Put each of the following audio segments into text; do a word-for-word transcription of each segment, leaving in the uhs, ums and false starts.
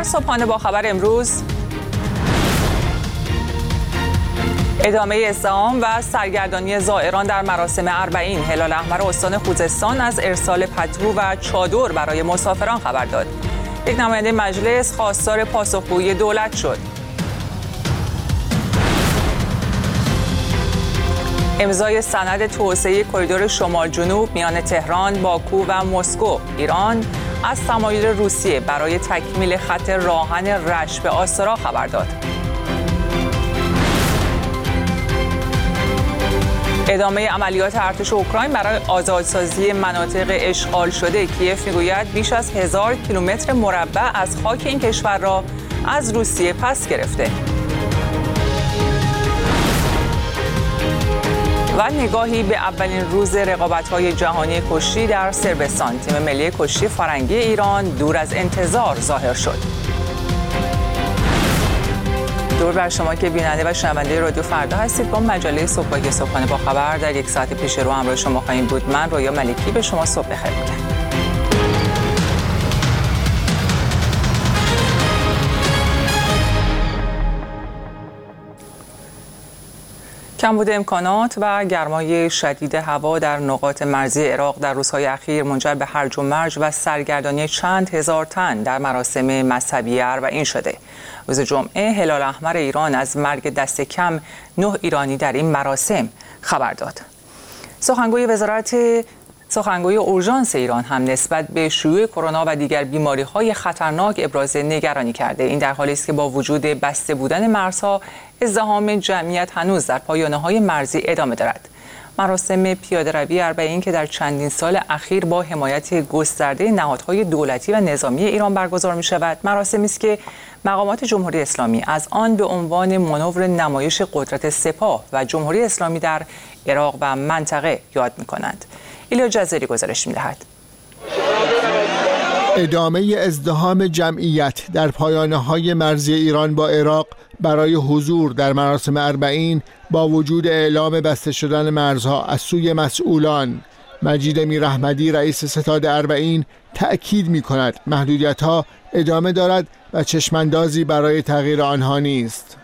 در صبحانه با خبر امروز ادامه ازدحام و سرگردانی زائران در مراسم اربعین. هلال احمر استان خوزستان از ارسال پتو و چادر برای مسافران خبر داد. یک نماینده مجلس خواستار پاسخگویی دولت شد. امضای سند توسعه کریدور شمال جنوب میان تهران، باکو و مسکو. ایران از تمایل روسیه برای تکمیل خط راهن رشت به آستارا خبر داد. ادامه عملیات ارتش اوکراین برای آزادسازی مناطق اشغال شده. کیف میگوید بیش از هزار کیلومتر مربع از خاک این کشور را از روسیه پس گرفته. و نگاهی به اولین روز رقابت‌های جهانی کشتی در صربستان. تیم ملی کشتی فرنگی ایران دور از انتظار ظاهر شد. دور بر شما که بیننده و شنونده رادیو فردا هستید. با مجله صبحگاهی صبحانه با خبر در یک ساعت پیش رو همراه شما خواهیم بود. من رویا ملکی به شما صبح بخیر میگم. کمبود امکانات و گرمای شدید هوا در نقاط مرزی عراق در روزهای اخیر منجر به هرج و مرج و سرگردانی چند هزار تن در مراسم مذهبی اربعین شده. روز جمعه هلال احمر ایران از مرگ دست کم نه ایرانی در این مراسم خبر داد. سخنگوی وزارت سخنگوی اورژانس ایران هم نسبت به شیوع کرونا و دیگر بیماری‌های خطرناک ابراز نگرانی کرده. این در حالی است که با وجود بسته بودن مرزها، ازدحام جمعیت هنوز در پایانه‌های مرزی ادامه دارد. مراسم پیاده‌روی اربعین که در چندین سال اخیر با حمایت گسترده نهادهای دولتی و نظامی ایران برگزار می‌شود، مراسمی است که مقامات جمهوری اسلامی از آن به عنوان مانور نمایش قدرت سپاه و جمهوری اسلامی در عراق و منطقه یاد می‌کنند. ایلیا جزیری گزارش می‌دهد. ادامه ازدحام جمعیت در پایانه‌های مرزی ایران با عراق برای حضور در مراسم اربعین با وجود اعلام بسته شدن مرزها از سوی مسئولان. مجید میراحمدی رئیس ستاد اربعین تأکید می‌کند محدودیت‌ها ادامه دارد و چشماندازی برای تغییر آنها نیست.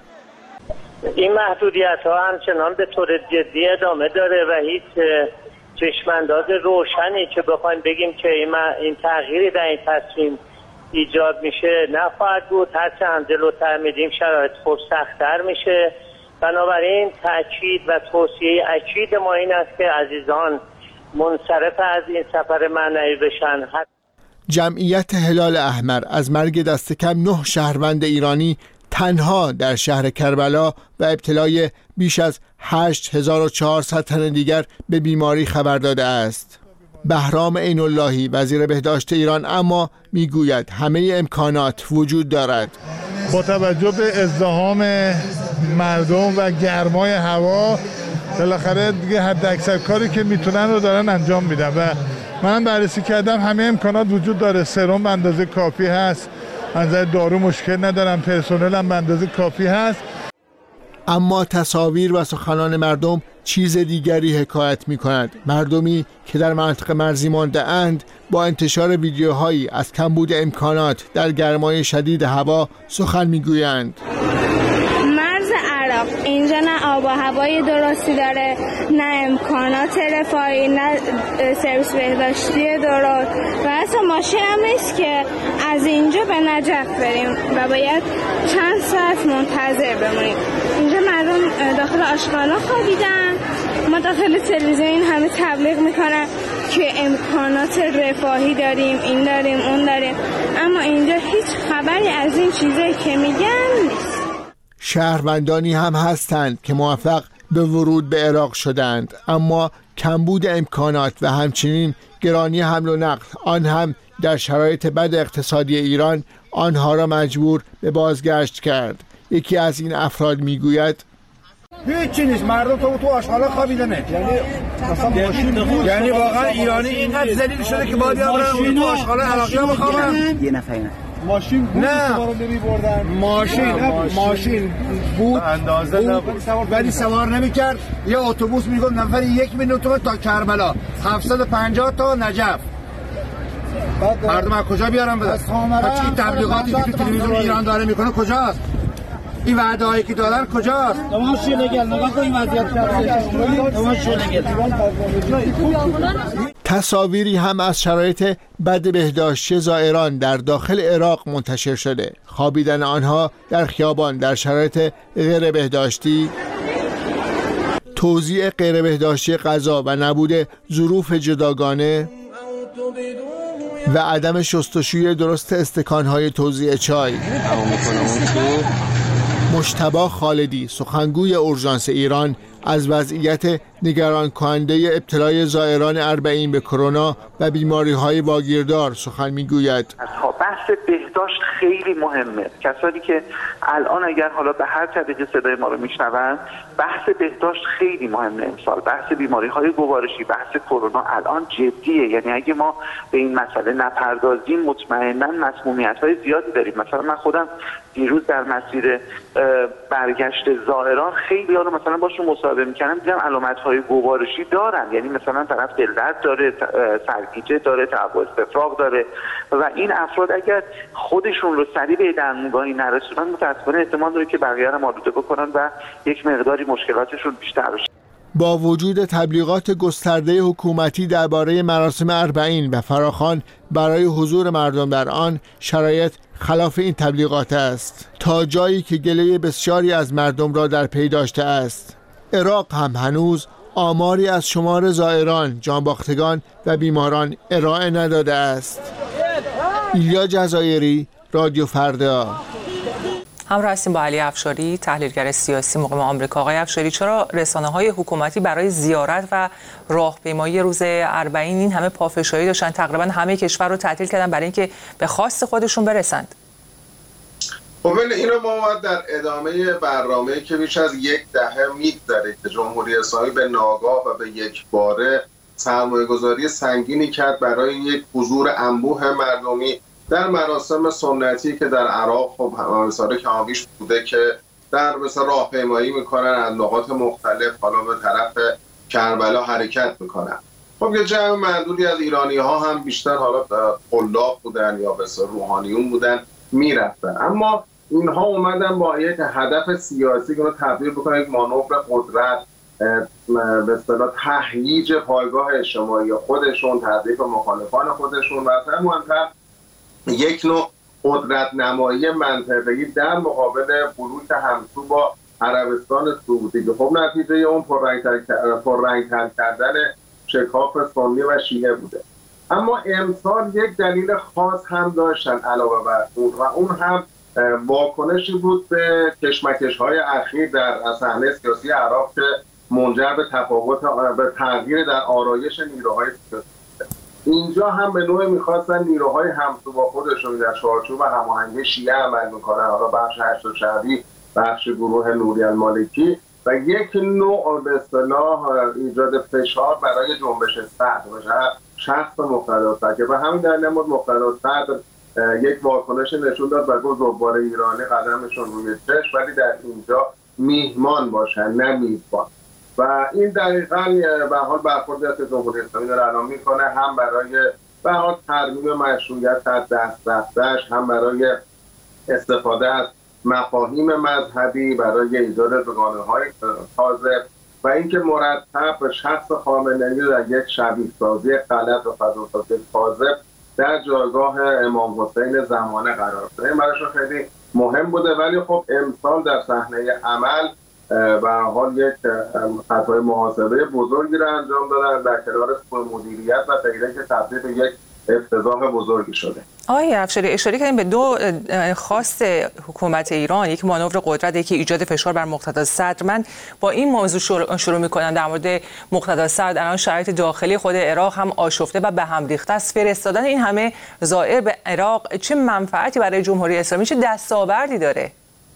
این محدودیت‌ها همچنان به طور جدی ادامه داره و هیچ چشمانداز روشنی که بخوایم بگیم که این تغییری در این تصمیم ایجاد میشه نخواهد بود. هرچند جلوتر میریم شرایط خود سخت‌تر میشه. بنابراین تأکید و توصیه اکید ما این است که عزیزان منصرف از این سفر معنوی بشن. جمعیت هلال احمر از مرگ دست کم نه شهروند ایرانی تنها در شهر کربلا و ابتلای بیش از هشت هزار و چهارصد تن دیگر به بیماری خبر داده است. بهرام عین اللهی وزیر بهداشت ایران اما میگوید همه امکانات وجود دارد. با توجه به ازدحام مردم و گرمای هوا بالاخره دیگه حد اکثر کاری که میتونن رو دارن انجام میدن و من بررسی کردم همه امکانات وجود داره. سرم به اندازه کافی هست، از نظر دارو مشکل ندارم، پرسنل هم به اندازه کافی هست. اما تصاویر و سخنان مردم چیز دیگری حکایت می کند. مردمی که در مناطق مرزی مانده اند با انتشار ویدیوهایی از کمبود امکانات در گرمای شدید هوا سخن می گویند. مرز عراق اینجا نه آب و هوای درستی داره، نه امکانات رفاهی، نه سرویس بهداشتی درست و اصلا ماشین هم نیست که از اینجا به نجف بریم و باید چند ساعت منتظر بمونیم. اینجا مردم داخل آشغالا خوابیدن، ما داخل تلویزیون این همه تبلیغ میکنن که امکانات رفاهی داریم، این داریم، اون داریم، اما اینجا هیچ خبری از این چیزایی که میگن نیست. شهروندانی هم هستند که موفق به ورود به عراق شدند، اما کمبود امکانات و همچنین گرانی حمل و نقل، آن هم در شرایط بد اقتصادی ایران، آنها را مجبور به بازگشت کرد. یکی از این افراد میگوید هیچی نیست، مردم تو تو آشغالا خوابیدنه. یعنی مثلا یعنی واقعا ایرانی اینقدر ذلیل شده که باید برن تو آشغالا عراقی ها بخوابن. یه نفر ماشین بود نه ماشین ماشین بود اندازه نبود ولی سوار نمی‌کرد. یه اتوبوس میگفت نفر یک میلیون تومان تا کربلا، هفتصد و پنجاه تا نجف. مردم از کجا بیارم بدن؟ پس این تبلیغاتی که تو تلویزیون ایران داره میکنه کجاست؟ این وعده هایی که دادن کجاست؟ تمام شلگل نگاه کن این وضعیت تمام شلگل. تصاویری هم از شرایط بد بهداشتی زائران در داخل عراق منتشر شده. خوابیدن آنها در خیابان در شرایط غیر بهداشتی، توزیع غیر بهداشتی غذا و نبود ظروف جداگانه و عدم شستشوی درست استکانهای توزیع چای. مجتبی خالدی، سخنگوی اورژانس ایران، از وضعیت نگران کننده ابتلای زائران اربعین به کرونا و بیماری‌های واگیردار سخن می‌گوید. بحث بهداشت خیلی مهمه. کسانی که الان اگر حالا به هر طریقی صدای ما رو میشنون، بحث بهداشت خیلی مهمه امسال. بحث بیماری‌های گوارشی، بحث کرونا الان جدیه. یعنی اگه ما به این مسئله نپردازیم مطمئناً مسمومیت‌های زیادی داریم. مثلا من خودم دیروز در مسیر برگشت زائران خیلی ها رو مثلا باشون مصاحبه می‌کردم، دیدم علامت‌های گوارشی دارن. یعنی مثلا طرف دلدرد داره، سرگیجه داره، تهوع استفراغ داره و این افراد اگر خودشون رو سریع به درمانگاهی نرسونن متأسفانه احتمال داره که بقیه رو آلوده بکنن و یک مقداری مشکلاتشون بیشتر بشه. با وجود تبلیغات گسترده حکومتی درباره مراسم اربعین و فراخوان برای حضور مردم در آن، شرایط خلاف این تبلیغات است، تا جایی که گله بسیاری از مردم را در پی داشته است. عراق هم هنوز آماری از شمار زائران، جانباختگان و بیماران ارائه نداده است. ایلیا جزایری، رادیو فردا. همراه هستیم با علی افشاری، تحلیلگر سیاسی مقیم آمریکا. آقای افشاری، چرا رسانه‌های حکومتی برای زیارت و راهپیمایی روز اربعین این همه پافشاری داشتن؟ تقریبا همه کشور رو تعطیل کردن برای اینکه به خواست خودشون برسند. خب اینو ما باید در ادامه برنامه که بیش از یک دهه می‌گذره که جمهوری اسلامی به ناگاه و به یک باره سرمایه‌گذاری سنگینی کرد برای یک حضور انبوه مردمی در مراسم سنتی که در عراق خب همساره کمابیش بوده که در مثلا راهپیمایی میکنن از نقاط مختلف حالا به طرف کربلا حرکت میکنن. خب یه جمع معدودی از ایرانی ها هم بیشتر حالا قلاب بودن یا بسیار روحانیون بودن میرفتن، اما اینها اومدن با یک هدف سیاسی که رو تبدیل بکنن یک مانور قدرت، به اصطلاح تهییج پایگاه اجتماعی خودشون، تضعیف مخالفان خودشون و اصلا مهمتر یک نوع قدرت نمایی منطقه‌ای در مقابل بلوک همسو با عربستان سعودی که خب نتیجه اون پررنگ‌تر پررنگ‌تر کردن شکاف سنی و شیعه بوده. اما امسال یک دلیل خاص هم داشتن علاوه بر اون و اون هم واکنشی بود به کشمکش‌های اخیر در صحنه سیاسی عراق که منجر به تفاوت به تغییر در آرایش نیروهای سیاسی. اینجا هم به نوعی میخواستن نیروهای همسو با خودشون در چارچوب هماهنگی شیعه عمل میکنن، حالا بخش هشت شعبی، بخش گروه نوری المالکی و یک نوع به اصطلاح ایجاد فشار برای جنبش صدر و شخص مقتدا صدر و همین در نمود مقتدا صدر یک واکنش نشون داد و گفت زوار ایرانی قدمشون روی چشم ولی در اینجا میهمان باشن نه میزبان. و این دقیقاً به حال برخوردی از جمهوری اسلامی داره الان میکنه، هم برای به حال ترمیم مشروعیت از دست رفته‌اش، هم برای استفاده از مفاهیم مذهبی برای ایجاد دوگانه‌های تازه و اینکه مرتب شخص خامنه‌ای در یک شبیه سازی غلط و فضاسازی کاذب در جایگاه امام حسین زمانه قرار داده. این برایشون خیلی مهم بوده ولی خب امسال در صحنه عمل به حال یک خطای محاسبه بزرگی را انجام دادن در کنار سوء مدیریت و غیره که تبدیل به یک افتضاح بزرگی شده. آقای افشاری، اشاره کردیم به دو خواست حکومت ایران، یک مانور قدرت، یکی ایجاد فشار بر مقتدا صدر. من با این موضوع شروع, شروع می‌کنم. در مورد مقتدا صدر الان شرایط داخلی خود عراق هم آشفته و به هم ریخته است. فرستادن این همه زائر به عراق چه منفعتی برای جمهوری اسلامی، چه دستاوردی داره؟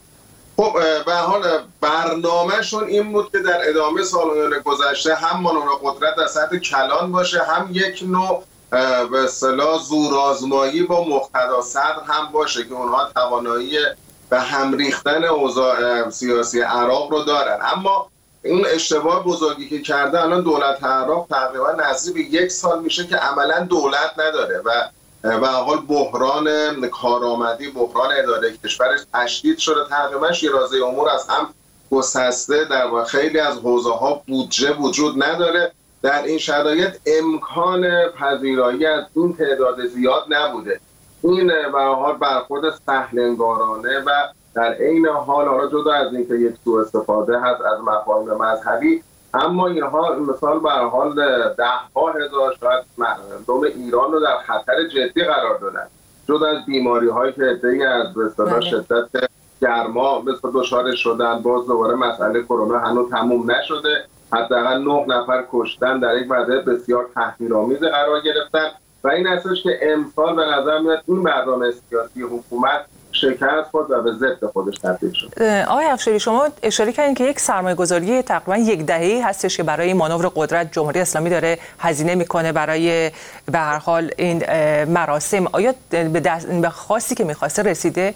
خب به حال برنامه‌شون این بود که در ادامه سال‌های گذشته هم مانور قدرت در سطح کلان باشه، هم یک نوع به اصطلاح زورآزمایی با مقتدا صدر هم باشه که اونها توانایی به هم ریختن اوضاع سیاسی عراق رو دارن. اما اون اشتباه بزرگی که کرده الان دولت عراق تقریبا نزدیک به یک سال میشه که عملا دولت نداره و به حال بحران کارآمدی، بحران اداره کشورش تشدید شده. تقریبا شیرازه امور از هم گسسته، در خیلی از حوزه‌ها بودجه وجود نداره. در این شرایط امکان پذیرایی از این تعداد زیاد نبوده. این به حال برخورد سهل‌انگارانه و در عین حال حالا جدا از اینکه یک سوء استفاده هست از مفاهیم مذهبی، اما اینها مثال به حال ده ها هزار شاید مردم ایران رو در خطر جدی قرار دادن. جدا از بیماری هایی که عده‌ای از به اصطلاح شدت گرما مثل دچار شدن، باز دوباره مسئله کرونا هنوز تموم نشده. حداقل نه نفر کشتن، در یک وضعیت بسیار تحقیرآمیز قرار گرفتن و این هستش که امسال به نظر میاد این برنامه سیاسی حکومت شکست خود و به ضد خودش تبدیل شد. آقای افشاری، شما اشاره کردین که یک سرمایه‌گذاری تقریبا یک دهه‌ای هستش که برای مانور قدرت جمهوری اسلامی داره هزینه میکنه برای به هر حال این مراسم. آیا به دست به خاصی که میخواسته رسیده؟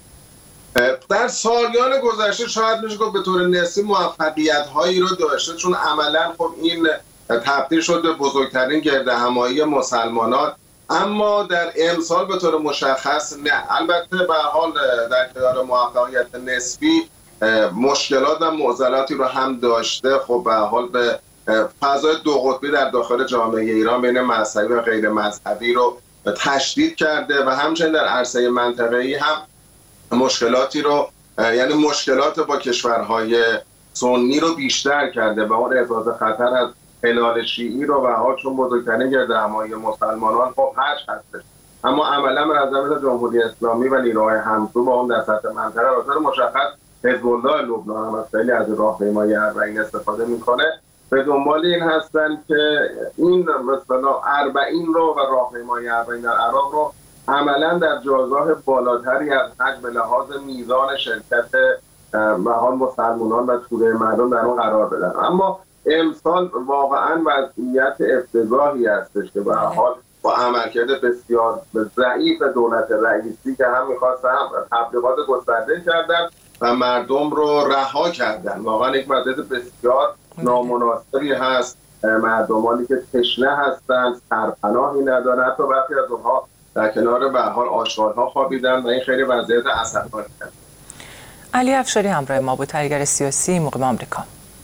در سالیان گذشته شاید میشه گفت به طور نسبی موفقیت هایی رو داشته، چون عملا خب این تبدیل شد به بزرگترین گردهمایی مسلمانان، اما در امسال به طور مشخص نه. البته به حال در کنار موفقیت نسبی مشکلات و معضلاتی رو هم داشته. خب به حال به فضای دو قطبی در داخل جامعه ایران بین مذهبی و غیر مذهبی رو تشدید کرده و همچنین در عرصه منطقه‌ای هم مشکلاتی رو، یعنی مشکلات با کشورهای سنی رو بیشتر کرده و اون احساس خطر از هلال شیعی رو و حال چون بزرگترین گردهمایی مسلمانان خب حج هستش. اما عملا به نظر جمهوری اسلامی و نیروهای همسو با اون در سطح منطقه راستر مشخص حزب الله لبنان هم از خیلی از راهپیمایی اربعین استفاده میکنه. به دنبال این هستن که این مثلا اربعین رو و راهپیمایی اربعین در عراق رو عملا در جایگاه بالاتری از حج به لحاظ میزان شرکت به حال مسلمانان و توده مردم در اون قرار بدن. اما امسال واقعا وضعیت افتضاحی هستش که به حال با عملکرد بسیار ضعیف دولت رئیسی که هم می‌خواست هم تبلیغات گسترده کردن و مردم رو رها کردن. واقعا یک وضعیت بسیار نامناسبی هست. مردمانی که تشنه هستند، سرپناهی ندارن، حتی برخی از اونها در کنار به حال آشغال‌ها خوابیدن و این خیلی وضعیت اسفناکی است. علی افشاری همراه ما بود، تحلیلگر سیاسی مقیم آمریکا.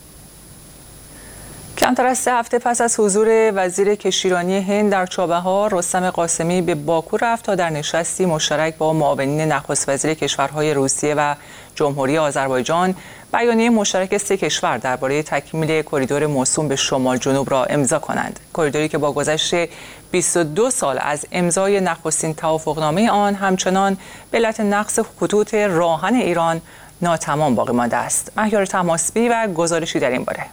کمتر از سه هفته پس از حضور وزیر کشتیرانی هند در چابهار، رستم قاسمی به باکو رفت تا در نشستی مشترک با معاونین نخست وزیر کشورهای روسیه و جمهوری آذربایجان بیانیه مشترک سه کشور درباره تکمیل کریدور موسوم به شمال جنوب را امضا کنند. کریدوری که با گذشت بیست و دو سال از امضای نخستین توافقنامه آن همچنان به علت نقص خطوط راهن ایران ناتمام باقی مانده است. مهیار تماسبی و گزارشی در این باره.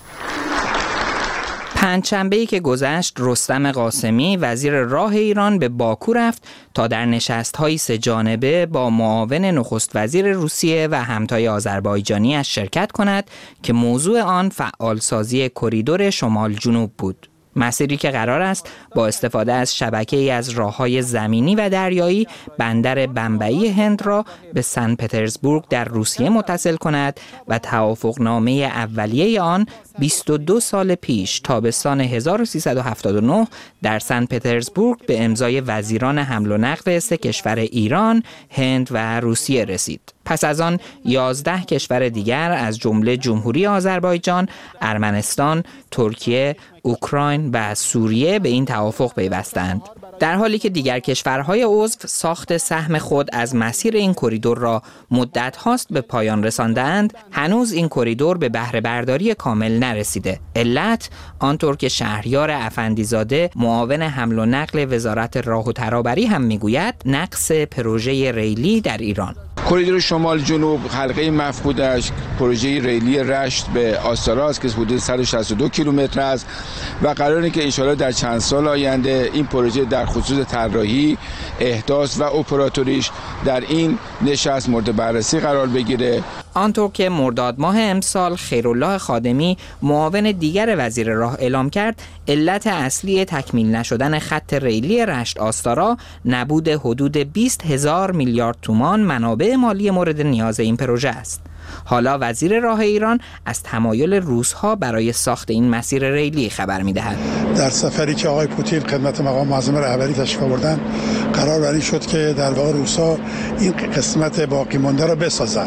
پنجشنبه‌ای که گذشت، رستم قاسمی وزیر راه ایران به باکو رفت تا در نشست‌های سه جانبه با معاون نخست وزیر روسیه و همتای آذربایجانی‌اش شرکت کند که موضوع آن فعالسازی کریدور شمال جنوب بود. مسیری که قرار است با استفاده از شبکه‌ای از راه‌های زمینی و دریایی بندر بمبئی هند را به سن پترزبورگ در روسیه متصل کند و توافقنامه اولیه آن بیست و دو سال پیش تابستان هزار و سیصد و هفتاد و نه در سن پترزبورگ به امضای وزیران حمل و نقل سه کشور ایران، هند و روسیه رسید. پس از آن یازده کشور دیگر از جمله جمهوری آذربایجان، ارمنستان، ترکیه، اوکراین و سوریه به این توافق پیوستند. در حالی که دیگر کشورهای عضو ساخت سهم خود از مسیر این کریدور را مدت هاست به پایان رساندند، هنوز این کریدور به بهره برداری کامل نرسیده. علت آنطور که شهریار افندیزاده معاون حمل و نقل وزارت راه و ترابری هم میگوید، نقص پروژه ریلی در ایران. کریدور شمال جنوب حلقه مفقودش پروژه ریلی رشت به آستارا است که حدود صد و شصت و دو کیلومتر است و قراره که انشالله در چند سال آینده این پروژه در خصوص طراحی، احداث و اپراتوریش در این نشست مورد بررسی قرار بگیره. آنطور که مرداد ماه امسال خیرالله خادمی معاون دیگر وزیر راه اعلام کرد، علت اصلی تکمیل نشدن خط ریلی رشت آستارا نبود حدود بیست هزار میلیارد تومان منابع مالی مورد نیاز این پروژه است. حالا وزیر راه ایران از تمایل روس‌ها برای ساخت این مسیر ریلی خبر می‌دهد. در سفری که آقای پوتین خدمت مقام معظم رهبری تشریف آوردن قرار بر این شد که در واقع روس‌ها این قسمت باقی مانده را بسازند.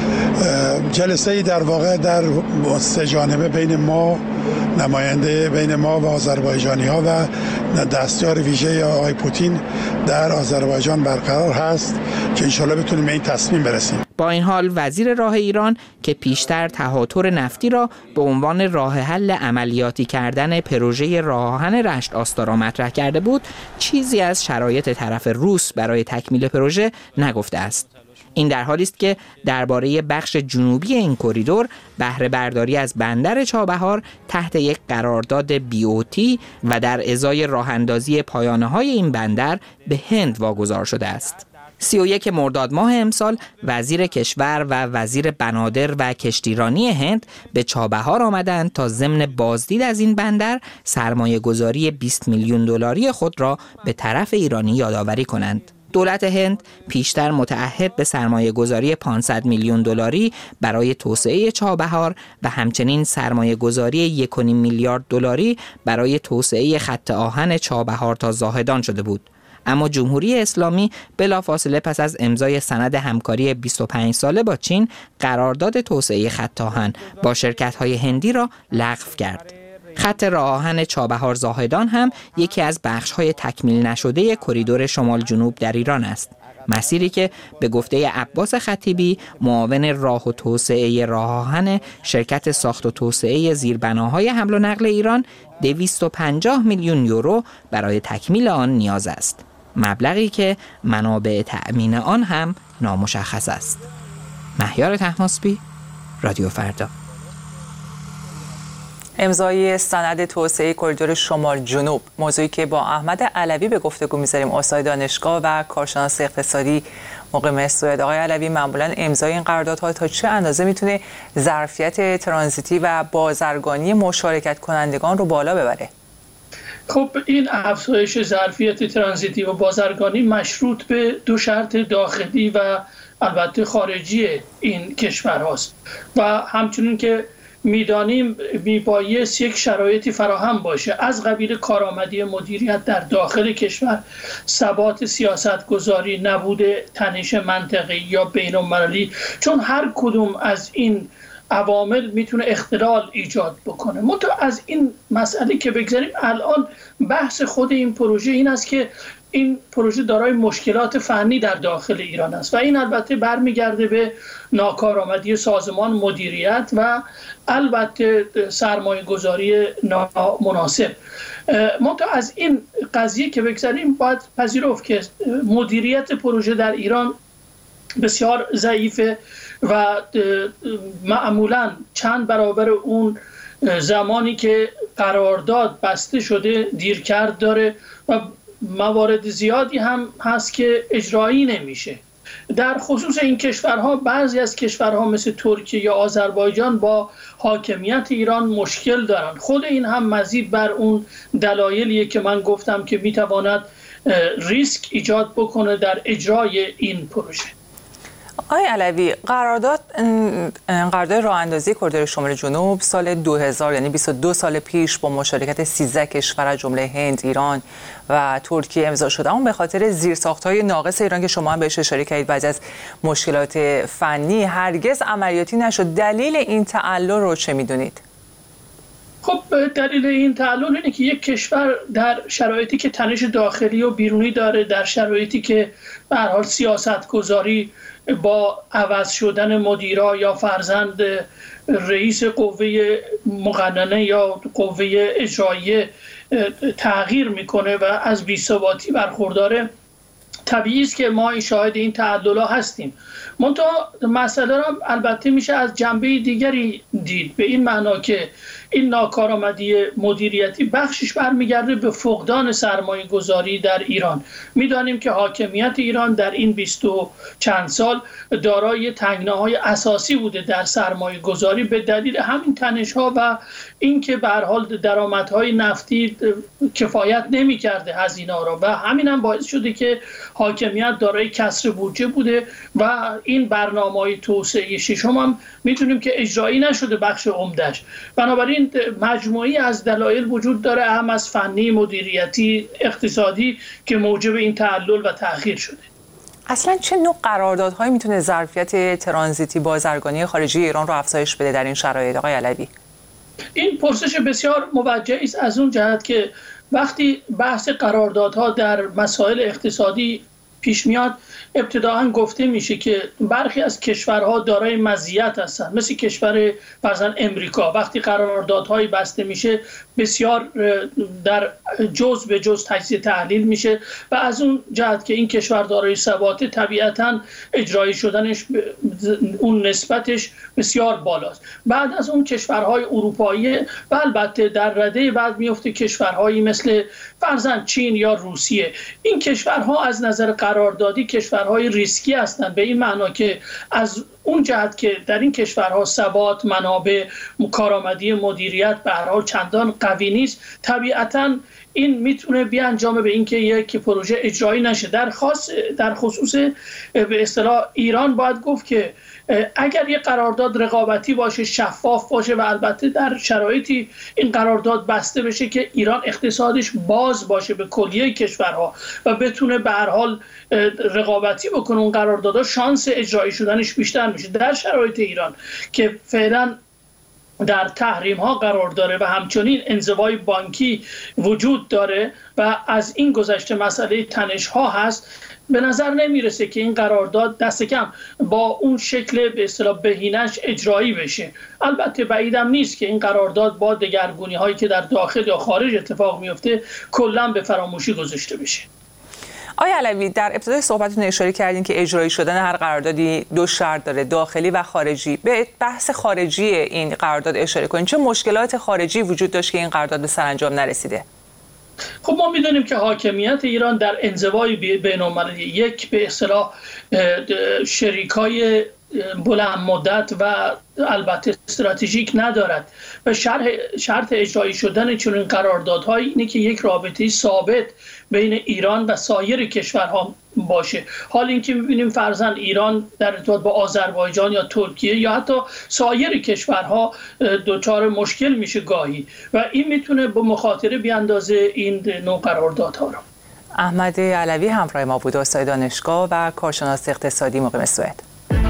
جلسه‌ای در واقع در سه جانبه بین ما نماینده بین ما و آذربایجانی‌ها و دستیار ویژه آقای پوتین در آذربایجان برقرار هست که انشالله بتونیم به این تصمیم برسیم. با این حال وزیر راه ایران که پیشتر تهاتر نفتی را به عنوان راه حل عملیاتی کردن پروژه راه آهن رشت آستارا مطرح کرده بود، چیزی از شرایط طرف روس برای تکمیل پروژه نگفته است. این در حالی است که درباره بخش جنوبی این کریدور بهره برداری از بندر چابهار تحت یک قرارداد بی او تی و در ازای راه اندازی پایانه‌های این بندر به هند واگذار شده است. سی و یک مرداد ماه امسال وزیر کشور و وزیر بنادر و کشتیرانی هند به چابهار آمدند تا ضمن بازدید از این بندر سرمایه گذاری بیست میلیون دلاری خود را به طرف ایرانی یادآوری کنند. دولت هند پیشتر متعهد به سرمایه گذاری پانصد میلیون دلاری برای توسعه چابهار و همچنین سرمایه گذاری یک و نیم میلیارد دلاری برای توسعه خط آهن چابهار تا زاهدان شده بود. اما جمهوری اسلامی بلافاصله پس از امضای سند همکاری بیست و پنج ساله با چین قرارداد توسعه خط آهن با شرکت‌های هندی را لغو کرد. خط راه آهن چابهار زاهدان هم یکی از بخش‌های تکمیل نشده کریدور شمال جنوب در ایران است. مسیری که به گفته عباس خطیبی معاون راه و توسعه راه آهن شرکت ساخت و توسعه زیربناهای حمل و نقل ایران دویست و پنجاه میلیون یورو برای تکمیل آن نیاز است. مبلغی که منابع تأمین آن هم نامشخص است. مهیار طهماسبی، رادیو فردا. امضای سند توسعه کریدور شمال جنوب، موضوعی که با احمد علوی به گفتگو می‌ذاریم، استاد دانشگاه و کارشناس اقتصادی مقیم سوئد. آقای علوی، معمولاً امضای این قراردادها تا چه اندازه میتونه ظرفیت ترانزیتی و بازرگانی مشارکت کنندگان رو بالا ببره؟ خب این افزایش ظرفیت ترانزیتی و بازرگانی مشروط به دو شرط داخلی و البته خارجی این کشور هاست و همچنین که میدانیم میبایست یک شرایطی فراهم باشه از قبیل کارآمدی مدیریت در داخل کشور، ثبات سیاست گذاری، نبود تنش منطقی یا بین المللی، چون هر کدوم از این عوامل میتونه اختلال ایجاد بکنه. منتها از این مسئله که بگذاریم، الان بحث خود این پروژه این است که این پروژه دارای مشکلات فنی در داخل ایران است و این البته برمیگرده به ناکارآمدی سازمان مدیریت و البته سرمایه گذاری نامناسب. منتها از این قضیه که بگذاریم باید پذیرفت که مدیریت پروژه در ایران بسیار ضعیفه و معمولاً چند برابر اون زمانی که قرارداد بسته شده دیرکرد داره و موارد زیادی هم هست که اجرایی نمیشه. در خصوص این کشورها، بعضی از کشورها مثل ترکیه یا آذربایجان با حاکمیت ایران مشکل دارن. خود این هم مزید بر اون دلایلیه که من گفتم که میتواند ریسک ایجاد بکنه در اجرای این پروژه. آقای علوی، قرارداد قرارداد راه اندازی کریدور شمال جنوب سال دو هزار، یعنی بیست و دو سال پیش، با مشارکت سیزده کشور از جمله هند، ایران و ترکیه امضا شده، اما به خاطر زیرساخت‌های ناقص ایران که شما هم بهش اشاره کردید، بعضی از مشکلات فنی هرگز عملیاتی نشد. دلیل این تعلل رو چه می‌دونید؟ خب دلیل این تعلل اینه که یک کشور در شرایطی که تنش داخلی و بیرونی داره، در شرایطی که به هر حال سیاست‌گذاری با عوض شدن مدیرا یا فرزند رئیس قوه مقننه یا قوه اجراییه تغییر میکنه و از بی‌ثباتی برخورداره، طبیعی است که ما شاهد این تعددها هستیم. منتها مسئله را البته میشه از جنبه دیگری دید، به این معنا که این ناکارآمدی مدیریتی بخشش برمیگرده به فقدان سرمایه گذاری در ایران. میدانیم که حاکمیت ایران در این بیست و چند سال دارای تنگناهای اساسی بوده در سرمایه گذاری به دلیل همین تنش‌ها و اینکه به هر حال درآمدهای نفتی کفایت نمی‌کرده هزینه را و همین هم باعث شده که حاکمیت دارای کسر بودجه بوده و این برنامه‌های توسعه ششم هم می‌دونیم که اجرایی نشده بخش عمده‌اش. بنابراین مجموعی از دلایل وجود داره، هم از فنی، مدیریتی، اقتصادی که موجب این تعلل و تأخیر شده. اصلا چه نوع قراردادهایی میتونه ظرفیت ترانزیتی بازرگانی خارجی ایران رو افزایش بده در این شرایط آقای علوی؟ این پرسش بسیار موجهی است از اون جهت که وقتی بحث قراردادها در مسائل اقتصادی پیش میاد ابتداعا گفته میشه که برخی از کشورها دارای مزیت هستند، مثل کشور فرضاً امریکا. وقتی قراردادهای بسته میشه بسیار در جز به جز تجزیه تحلیل میشه و از اون جهت که این کشور دارای ثبات طبیعتاً اجرایی شدنش اون نسبتش بسیار بالاست. بعد از اون کشورهای اروپایی و البته در رده بعد میفته کشورهایی مثل فرضاً چین یا روسیه. این کشورها از نظر قراردادی کشورهای ریسکی هستند، به این معنا که از اون جهت که در این کشورها ثبات، منابع، کارآمدی مدیریت به هر حال چندان قوی نیست، طبیعتاً این میتونه بیانجامه به اینکه یک پروژه اجرایی نشه. در خاص در خصوص به اصطلاح ایران باید گفت که اگر یک قرارداد رقابتی باشه، شفاف باشه و البته در شرایطی این قرارداد بسته بشه که ایران اقتصادش باز باشه به کلیه کشورها و بتونه به هر حال رقابتی بکنه، اون قراردادها شانس اجرایی شدنش بیشتر میشه. در شرایط ایران که فعلا در تحریم ها قرار داره و همچنین انزوای بانکی وجود داره و از این گذشته مسئله تنش ها هست، به نظر نمیرسه که این قرارداد دست کم با اون شکل به اصطلاح بهینه‌اش اجرایی بشه. البته بعیدم نیست که این قرارداد با دگرگونی هایی که در داخل یا خارج اتفاق میفته کلا به فراموشی گذاشته بشه. آقای علوی، در ابتدای صحبتتون اشاره کردین که اجرایی شدن هر قراردادی دو شرط داره، داخلی و خارجی. به بحث خارجی این قرارداد اشاره کنین. چه مشکلات خارجی وجود داشت که این قرارداد به سرانجام نرسیده؟ خب ما میدونیم که حاکمیت ایران در انزوای بین‌المللی یک به اصطلاح شریکای بلند مدت و البته استراتژیک ندارد و شرط شرط اجرایی شدن چنین قراردادهایی اینه که یک رابطه ثابت بین ایران و سایر کشورها باشه. حال اینکه می‌بینیم فرضاً ایران در ارتباط با آذربایجان یا ترکیه یا حتی سایر کشورها دچار مشکل میشه گاهی و این میتونه به مخاطره بیاندازه این نوع قراردادها را. احمد علوی همراه ما بود، استاد دانشگاه و کارشناس اقتصادی مقیم سوئد.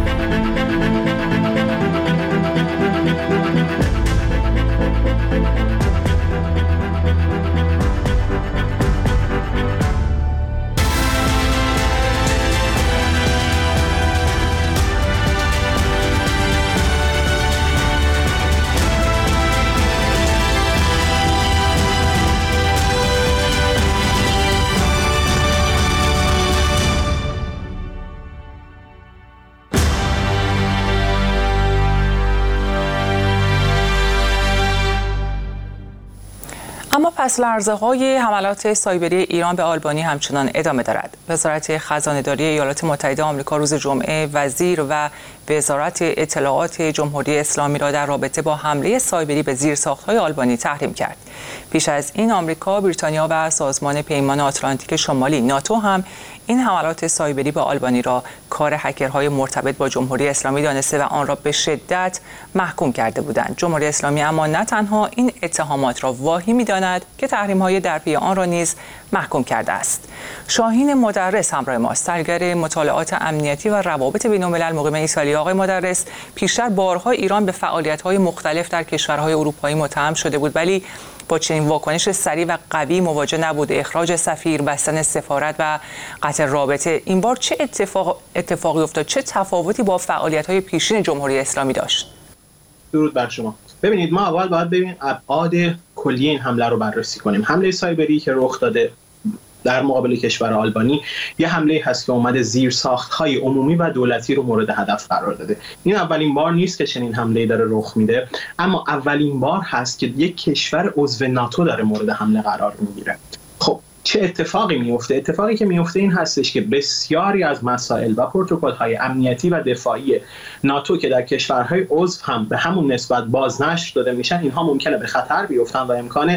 اما پس لرزه های حملات سایبری ایران به آلبانی همچنان ادامه دارد. وزارت خزانه‌داری ایالات متحده آمریکا روز جمعه وزیر و وزارت اطلاعات جمهوری اسلامی را در رابطه با حمله سایبری به زیرساخت‌های آلبانی تحریم کرد. پیش از این آمریکا، بریتانیا و سازمان پیمان آتلانتیک شمالی ناتو هم این حملات سایبری به آلبانی را کار هکرهای مرتبط با جمهوری اسلامی دانسته و آن را به شدت محکوم کرده بودند. جمهوری اسلامی اما نه تنها این اتهامات را واهی می‌داند که تحریم‌های در پی آن را نیز محکوم کرده است. شاهین مدرس همراه ماست، سرگر مطالعات امنیتی و روابط بین‌الملل مقیم ایتالیا. آقای مدرس، پیشتر بارها ایران به فعالیت‌های مختلف در کشورهای اروپایی متهم شده بود، ولی با چنین واکنش سریع و قوی مواجه نبود. اخراج سفیر، بستن سفارت و قطع رابطه. این بار چه اتفاق اتفاقی افتاد؟ چه تفاوتی با فعالیت‌های پیشین جمهوری اسلامی داشت؟ درود بر شما. ببینید، ما اول باید ببینیم ابعاد کلی این حمله رو بررسی کنیم. حمله سایبری که رخ داده در مقابل کشور آلبانی یه حمله هست که اومده زیر ساخت‌های عمومی و دولتی رو مورد هدف قرار داده. این اولین بار نیست که چنین حمله‌ای داره رخ میده، اما اولین بار هست که یک کشور عضو ناتو داره مورد حمله قرار میگیره. خب چه اتفاقی میفته؟ اتفاقی که میفته این هستش که بسیاری از مسائل و پروتکل‌های امنیتی و دفاعی ناتو که در کشورهای عضو هم به همون نسبت بازنشر داده میشن، اینها ممکنه به خطر بیفتن و امکان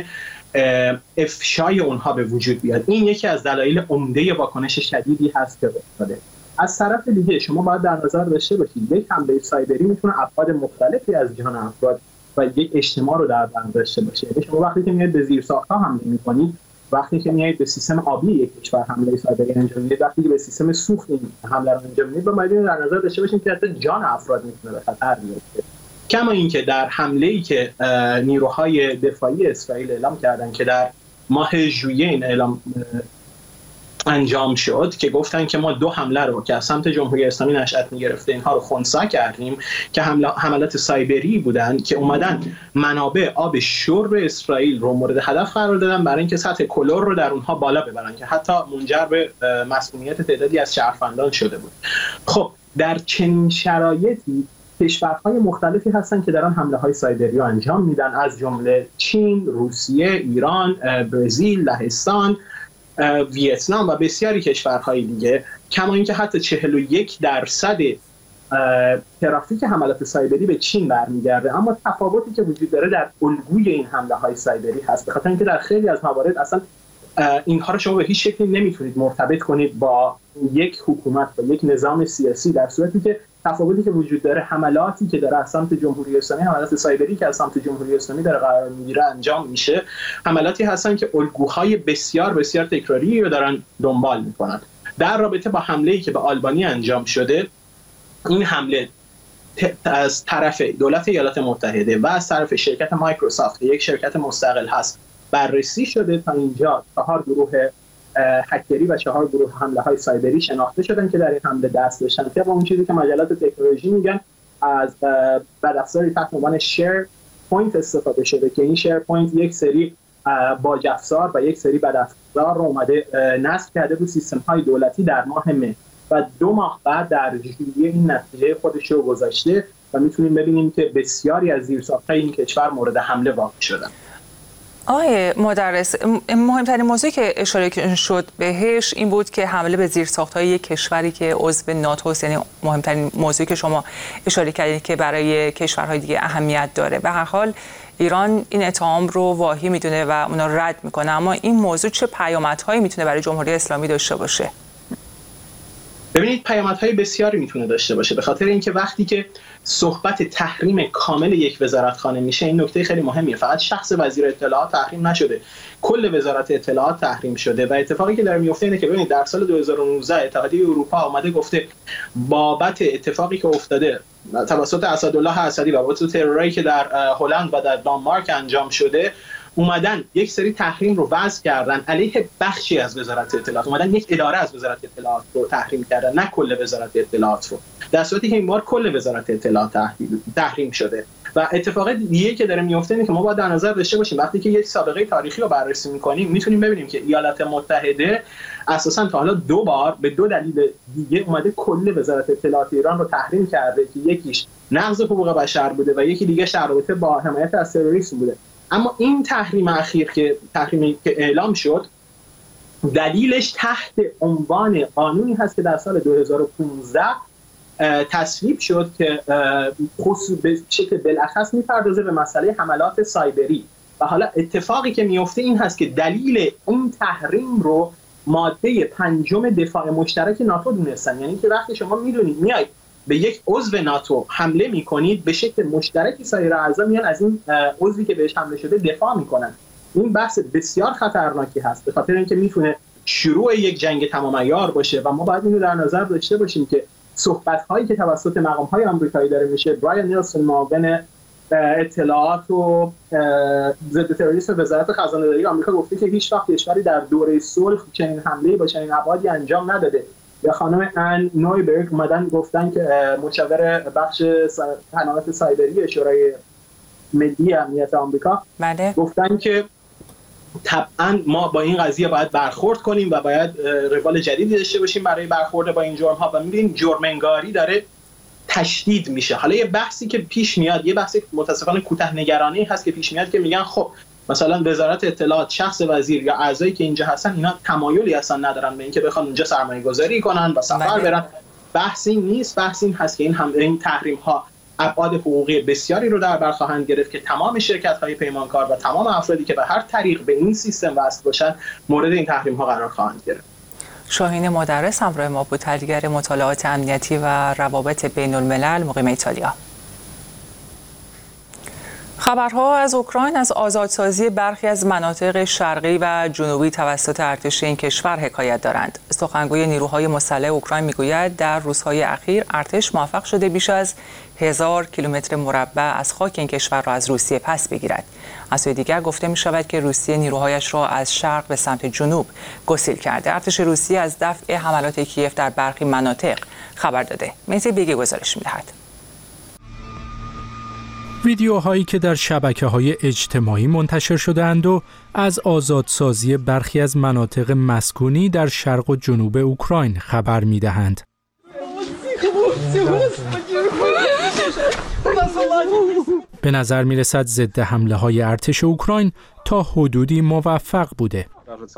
افشای اونها به وجود بیاد. این یکی از دلایل عمده واکنش شدیدی هست که افتاده. از طرف دیگه شما باید در نظر داشته باشید یک حمله سایبری میتونه ابعاد مختلفی از جان افراد و یک اجتماع رو در بر داشته باشه. یعنی شما وقتی که میاد به زیرساخت‌ها حمله می‌کنید، وقتی که میایید به سیستم آبی یک کشور حمله سایبری انجام میدید، وقتی که به سیستم سوخت این حمله رو انجام میدید، باید در نظر داشته باشید که حتی جان افراد میتونه به خطر بیفته. کما اینکه در حمله‌ای که نیروهای دفاعی اسرائیل اعلام کردن که در ماه ژوئیه این اعلام انجام شد که گفتن که ما دو حمله رو که از سمت جمهوری اسلامی نشأت می‌گرفته اینها رو خنثی کردیم که حملات سایبری بودن که اومدن منابع آب شرب اسرائیل رو مورد هدف قرار دادن برای اینکه سطح کلور رو در اونها بالا ببرن که حتی منجر به مسمومیت تعدادی از شهروندان شده بود. خب در چنین شرایطی کشورهای مختلفی هستن که دارن حمله های سایبری رو انجام میدن، از جمله چین، روسیه، ایران، برزیل، لهستان، ویتنام و بسیاری کشورهای دیگه. کما اینکه حتی چهل و یک درصد ترافیک حملات سایبری به چین برمیگرده. اما تفاوتی که وجود داره در الگوی این حمله های سایبری هست، به خاطر اینکه در خیلی از موارد اصلا اینها رو شما به هیچ شکلی نمیتونید مرتبط کنید با یک حکومت و یک نظام سیاسی، در صورتی که تفاوتی که وجود داره حملاتی که داره از سمت جمهوری اسلامی، حملات سایبری که از سمت جمهوری اسلامی داره قرار میگیره انجام میشه، حملاتی هستن که الگوهای بسیار بسیار تکراری رو دارن دنبال میکنن. در رابطه با حمله‌ای که به آلبانی انجام شده، این حمله از طرف دولت ایالات متحده و از طرف شرکت مایکروسافت یک شرکت مستقل هست بررسی شده. تا اینجا چهار گروه هکری و چهار گروه حمله های سایبری شناخته شدن که در این حمله دست داشتن. طبق اون چیزی که مجلات تکنولوژی میگن، از بدافزاری تحت عنوان شیر پوینت استفاده شده که این شیر پوینت یک سری باج افزار و یک سری بدافزار رو اومده نصب کرده رو سیستم های دولتی در ماه مه و دو ماه بعد در ژوئیه این نتیجه خودش رو گذاشته و میتونیم ببینیم که بسیاری از زیرساخت‌های این کشور مورد حمله واقع شدن. آقای مدرس، مهمترین موضوعی که اشاره شد بهش این بود که حمله به زیرساخت‌های یک کشوری که عضو ناتو است، یعنی مهمترین موضوعی که شما اشاره کردید که برای کشورهای دیگه اهمیت داره. به هر حال ایران این اتهام رو واهی میدونه و اونا رد میکنه، اما این موضوع چه پیامدهایی میتونه برای جمهوری اسلامی داشته باشه؟ ببینید پیامدهای بسیاری میتونه داشته باشه، به خاطر اینکه وقتی که صحبت تحریم کامل یک وزارتخانه میشه، این نکته خیلی مهمیه. فقط شخص وزیر اطلاعات تحریم نشده، کل وزارت اطلاعات تحریم شده و اتفاقی که داره میفته اینه که ببینید در سال دو هزار و نوزده اتحادیه اروپا اومده گفته بابت اتفاقی که افتاده توسط اسدالله اسدی و توسط تروری که در هلند و در دانمارک انجام شده، اومدن یک سری تحریم رو وضع کردن علیه بخشی از وزارت اطلاعات، اومدن یک اداره از وزارت اطلاعات رو تحریم کردن، نه کل وزارت اطلاعات رو، در صورتی که این بار کل وزارت اطلاعات تحریم شده. و اتفاق دیگه که داره میفته اینه که ما باید در نظر داشته باشیم وقتی که یک سابقه تاریخی رو بررسی می‌کنیم، میتونیم ببینیم که ایالات متحده اساساً تا حالا دو بار به دو دلیل دیگه اومده کل وزارت اطلاعات ایران رو تحریم کرده که یکیش نقض حقوق بشر بوده و یکی دیگه در رابطه با حمایت از تروریسم بوده. اما این تحریم اخیر که تحریمی که اعلام شد، دلیلش تحت عنوان قانونی هست که در سال دو هزار و پانزده تصویب شد که خصوص به شکل بالاخص میپردازه به مسئله حملات سایبری. و حالا اتفاقی که میفته این هست که دلیل این تحریم رو ماده پنجم دفاع مشترک ناتو دونستن، یعنی که وقتی شما میدونید میایید به یک عضو ناتو حمله میکنید، به شکل مشترکی سایر اعضا میان از این عضوی که بهش حمله شده دفاع میکنن. این بحث بسیار خطرناکی هست، به خاطر اینکه میتونه شروع یک جنگ تمام عیار باشه و ما باید اینو در نظر داشته باشیم که صحبت‌هایی که توسط مقام‌های آمریکایی داره میشه، برایان نیلسون معاون اطلاعات و ضد تروریسم وزارت خزانه‌داری آمریکا گفته که هیچ وقت کشوری در دوره صلح چنین حمله‌ای با چنین ابعادی انجام نداده. یا خانم ان نویبرگ اومدن گفتن که مشاور بخش حملات سایبری شورای ملی امنیت آمریکا بله. گفتن که طبعا ما با این قضیه باید برخورد کنیم و باید روال جدیدی داشته باشیم برای برخورد با این جرم ها و می‌بینیم جرم انگاری داره تشدید میشه. حالا یه بحثی که پیش میاد، یه بحثی متاسفانه کوتاه نگرانی هست که پیش میاد که میگن خب مثلا وزارت اطلاعات، شخص وزیر یا اعضایی که اینجا هستن اینا تمایلی اصلا ندارن به اینکه بخوان اونجا سرمایه گذاری کنن و سفر برن. بحث این نیست، بحث این هست که این هم این تحریم ها ابعاد حقوقی بسیاری رو در بر خواهند گرفت که تمام شرکت‌های پیمانکار و تمام افرادی که به هر طریق به این سیستم وصل باشن مورد این تحریم ها قرار خواهند گرفت. شاهین مدرس همراه ما بود، تحلیلگر مطالعات امنیتی و روابط بین الملل مقیم ایتالیا. خبرها از اوکراین از آزادسازی برخی از مناطق شرقی و جنوبی توسط ارتش این کشور حکایت دارند. سخنگوی نیروهای مسلح اوکراین میگوید در روزهای اخیر ارتش موفق شده بیش از هزار کیلومتر مربع از خاک این کشور را از روسیه پس بگیرد. از سوی دیگر گفته می شود که روسیه نیروهایش را از شرق به سمت جنوب گسیل کرده. ارتش روسیه از دفع حملات کیف در برخی مناطق خبر داده. مهدی بیگی گزارش می‌دهد. ویدیوهایی که در شبکه‌های اجتماعی منتشر شده‌اند و از آزادسازی برخی از مناطق مسکونی در شرق و جنوب اوکراین خبر می‌دهند. به نظر می‌رسد ضد حمله‌های ارتش اوکراین تا حدودی موفق بوده.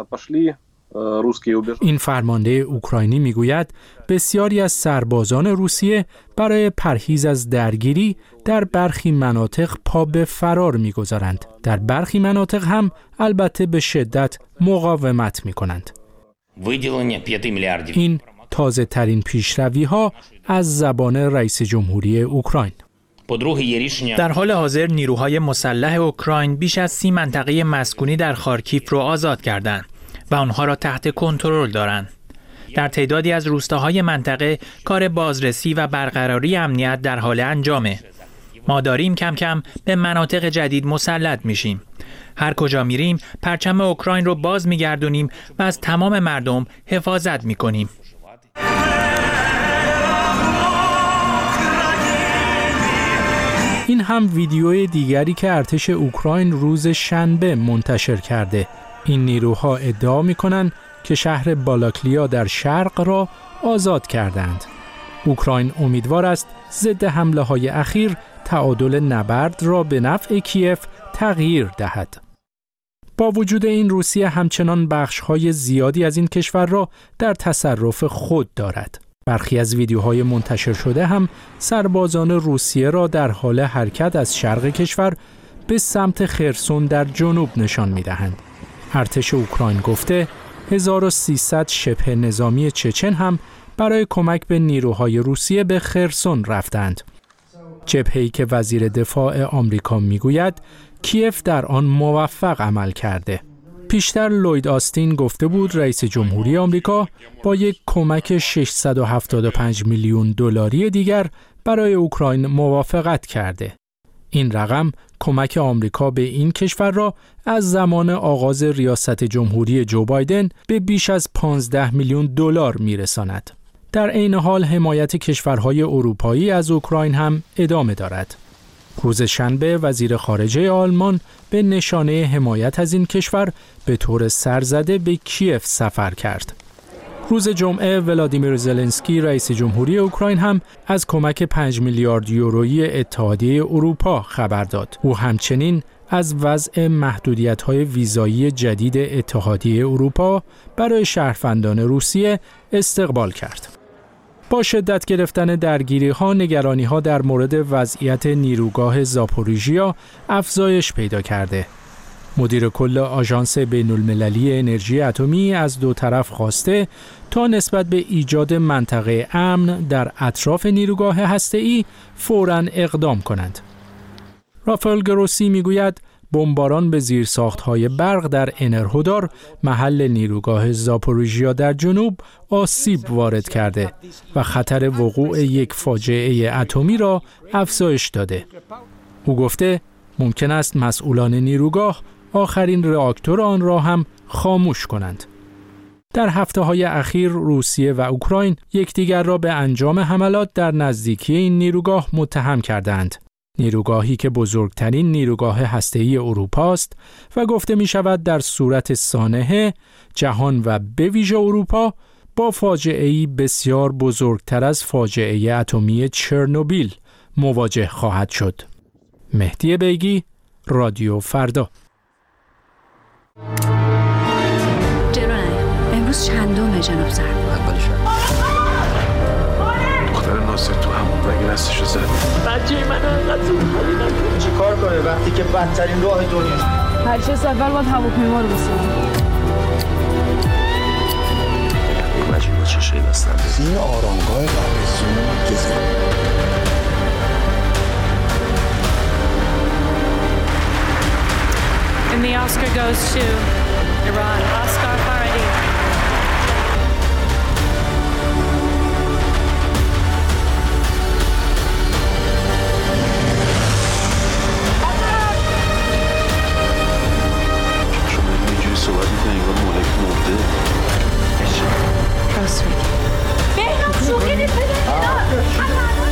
این فرمانده اوکراینی میگوید بسیاری از سربازان روسیه برای پرهیز از درگیری در برخی مناطق پا به فرار میگذارند. در برخی مناطق هم البته به شدت مقاومت میکنند. این تازه ترین پیشروی ها از زبان رئیس جمهوری اوکراین. در حال حاضر نیروهای مسلح اوکراین بیش از سی منطقه مسکونی در خارکیف را آزاد کردند و آنها را تحت کنترل دارند. در تعدادی از روستاهای منطقه کار بازرسی و برقراری امنیت در حال انجامه. ما داریم کم کم به مناطق جدید مسلط میشیم. هر کجا میریم پرچم اوکراین رو باز میگردونیم و از تمام مردم حفاظت میکنیم. این هم ویدیوی دیگری که ارتش اوکراین روز شنبه منتشر کرده. این نیروها ادعا می‌کنند که شهر بالاکلیا در شرق را آزاد کردند. اوکراین امیدوار است ضد حمله‌های اخیر تعادل نبرد را به نفع کیف تغییر دهد. با وجود این روسیه همچنان بخش‌های زیادی از این کشور را در تصرف خود دارد. برخی از ویدیوهای منتشر شده هم سربازان روسیه را در حال حرکت از شرق کشور به سمت خرسون در جنوب نشان می‌دهند. ارتش اوکراین گفته هزار و سیصد شبه نظامی چچن هم برای کمک به نیروهای روسیه به خرسون رفتند. جبهه‌ای که وزیر دفاع آمریکا میگوید کیف در آن موفق عمل کرده. پیشتر لوید آستین گفته بود رئیس جمهوری آمریکا با یک کمک ششصد و هفتاد و پنج میلیون دلاری دیگر برای اوکراین موافقت کرده. این رقم کمک آمریکا به این کشور را از زمان آغاز ریاست جمهوری جو بایدن به بیش از پانزده میلیون دلار میرساند. در عین حال حمایت کشورهای اروپایی از اوکراین هم ادامه دارد. روز شنبه وزیر خارجه آلمان به نشانه حمایت از این کشور به طور سرزده به کیف سفر کرد. روز جمعه ولادیمیر زلنسکی رئیس جمهوری اوکراین هم از کمک پنج میلیارد یورویی اتحادیه اروپا خبر داد. او همچنین از وضع محدودیت‌های ویزایی جدید اتحادیه اروپا برای شهروندان روسیه استقبال کرد. با شدت گرفتن درگیری‌ها، نگرانی‌ها در مورد وضعیت نیروگاه زاپوریژیا افزایش پیدا کرده. مدیر کل آژانس بین‌المللی انرژی اتمی از دو طرف خواسته تا نسبت به ایجاد منطقه امن در اطراف نیروگاه هسته‌ای فوراً اقدام کنند. رافائل گروسی میگوید بمباران به زیرساخت‌های برق در انرهودار محل نیروگاه زاپوریژیا در جنوب آسیب وارد کرده و خطر وقوع یک فاجعه اتمی را افزایش داده. او گفته ممکن است مسئولان نیروگاه آخرین راکتور آن را هم خاموش کنند. در هفته‌های اخیر روسیه و اوکراین یکدیگر را به انجام حملات در نزدیکی این نیروگاه متهم کردند. نیروگاهی که بزرگترین نیروگاه هسته‌ای اروپا است و گفته می شود در صورت سانحه جهان و به ویژه اروپا با فاجعه‌ای بسیار بزرگتر از فاجعه اتمی چرنوبیل مواجه خواهد شد. مهدی بیگی، رادیو فردا. جناب امروز چندمه جناب سر؟ اول شب. دختر ناصر تو همون بگیر هستشو زد. بچه من انقدر زود خالی نکنه. چی کار کنه وقتی که بدترین راه دنیاست؟ هر چه سفر باید هواپیما رو بسازم. مجموعه چشهی بستن. این آرامگاه قبرستون گزید. And the Oscar goes to Iran. Oscar Farhadi. شما اینجوری صحبت میکنه انگار مولک مرده. راست میگی. بهنام شوخی نیست بده.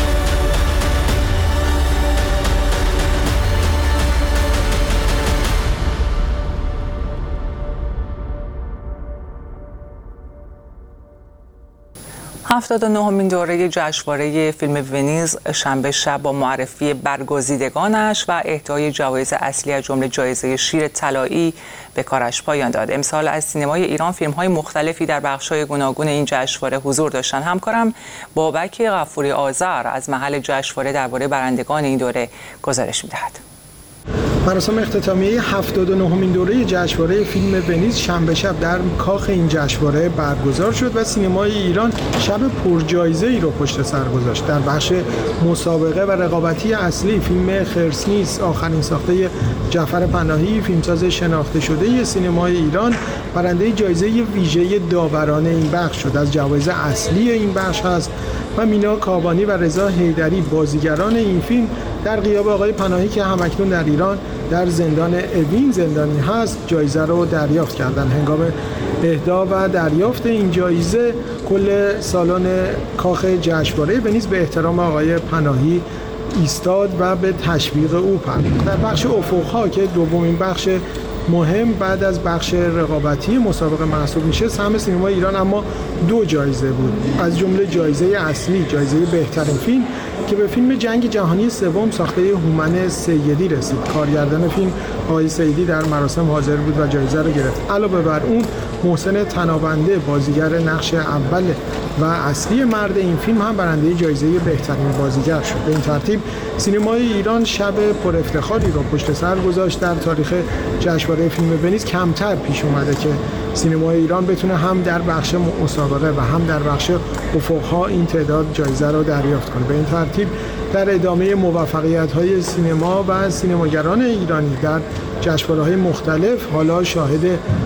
هفتاد و نهمین دوره جشنواره فیلم ونیز شنبه شب با معرفی برگزیدگانش و اهدای جوایز اصلی از جمله جایزه شیر طلایی به کارش پایان داد. امسال از سینمای ایران فیلم‌های مختلفی در بخش‌های گوناگون این جشنواره حضور داشتن. همکارم بابک غفوری آذر از محل جشنواره درباره برندگان این دوره گزارش می‌دهد. مراسم اختتامیه هفتاد و نهمین دوره جشنواره فیلم ونیز شنبه شب در کاخ این جشنواره برگزار شد و سینمای ایران شب پرجایزه‌ای رو پشت سر گذاشت. در بخش مسابقه و رقابتی اصلی فیلم خرس نیست، آخرین ساخته جعفر پناهی، فیلمساز شناخته شده سینمای ایران، برنده جایزه ویژه داوران این بخش شد. از جوایز اصلی این بخش هست و مینا کابانی و رضا حیدری بازیگران این فیلم در غیاب آقای پناهی که همکنون در ایران در زندان اوین زندانی هست جایزه رو دریافت کردند. هنگام اهدا و دریافت این جایزه کل سالن کاخ جشنواره ونیز به احترام آقای پناهی ایستاد و به تشویق او پرداخت. در بخش افق‌ها که دومین بخش مهم بعد از بخش رقابتی مسابقه محسوب میشه، سهم سینمای ایران اما دو جایزه بود، از جمله جایزه اصلی جایزه بهترین فیلم که به فیلم جنگ جهانی سوم ساخته هومن سیدی رسید. کارگردان فیلم آقای سیدی در مراسم حاضر بود و جایزه رو گرفت. علاوه بر اون محسن تنابنده بازیگر نقش اول و اصلی مرد این فیلم هم برنده جایزه بهترین بازیگر شد. به این ترتیب سینمای ایران شب پر افتخاری رو پشت سر گذاشت. در تاریخ جشنواره فیلم ونیز کمتر پیش اومده که سینمای ایران بتونه هم در بخش مسابقه و هم در بخش افق‌ها این تعداد جایزه رو دریافت کنه. به این ترتیب در ادامه موفقیت‌های سینما و سینماگران ایرانی در جشنواره‌های مختلف حالا شاهد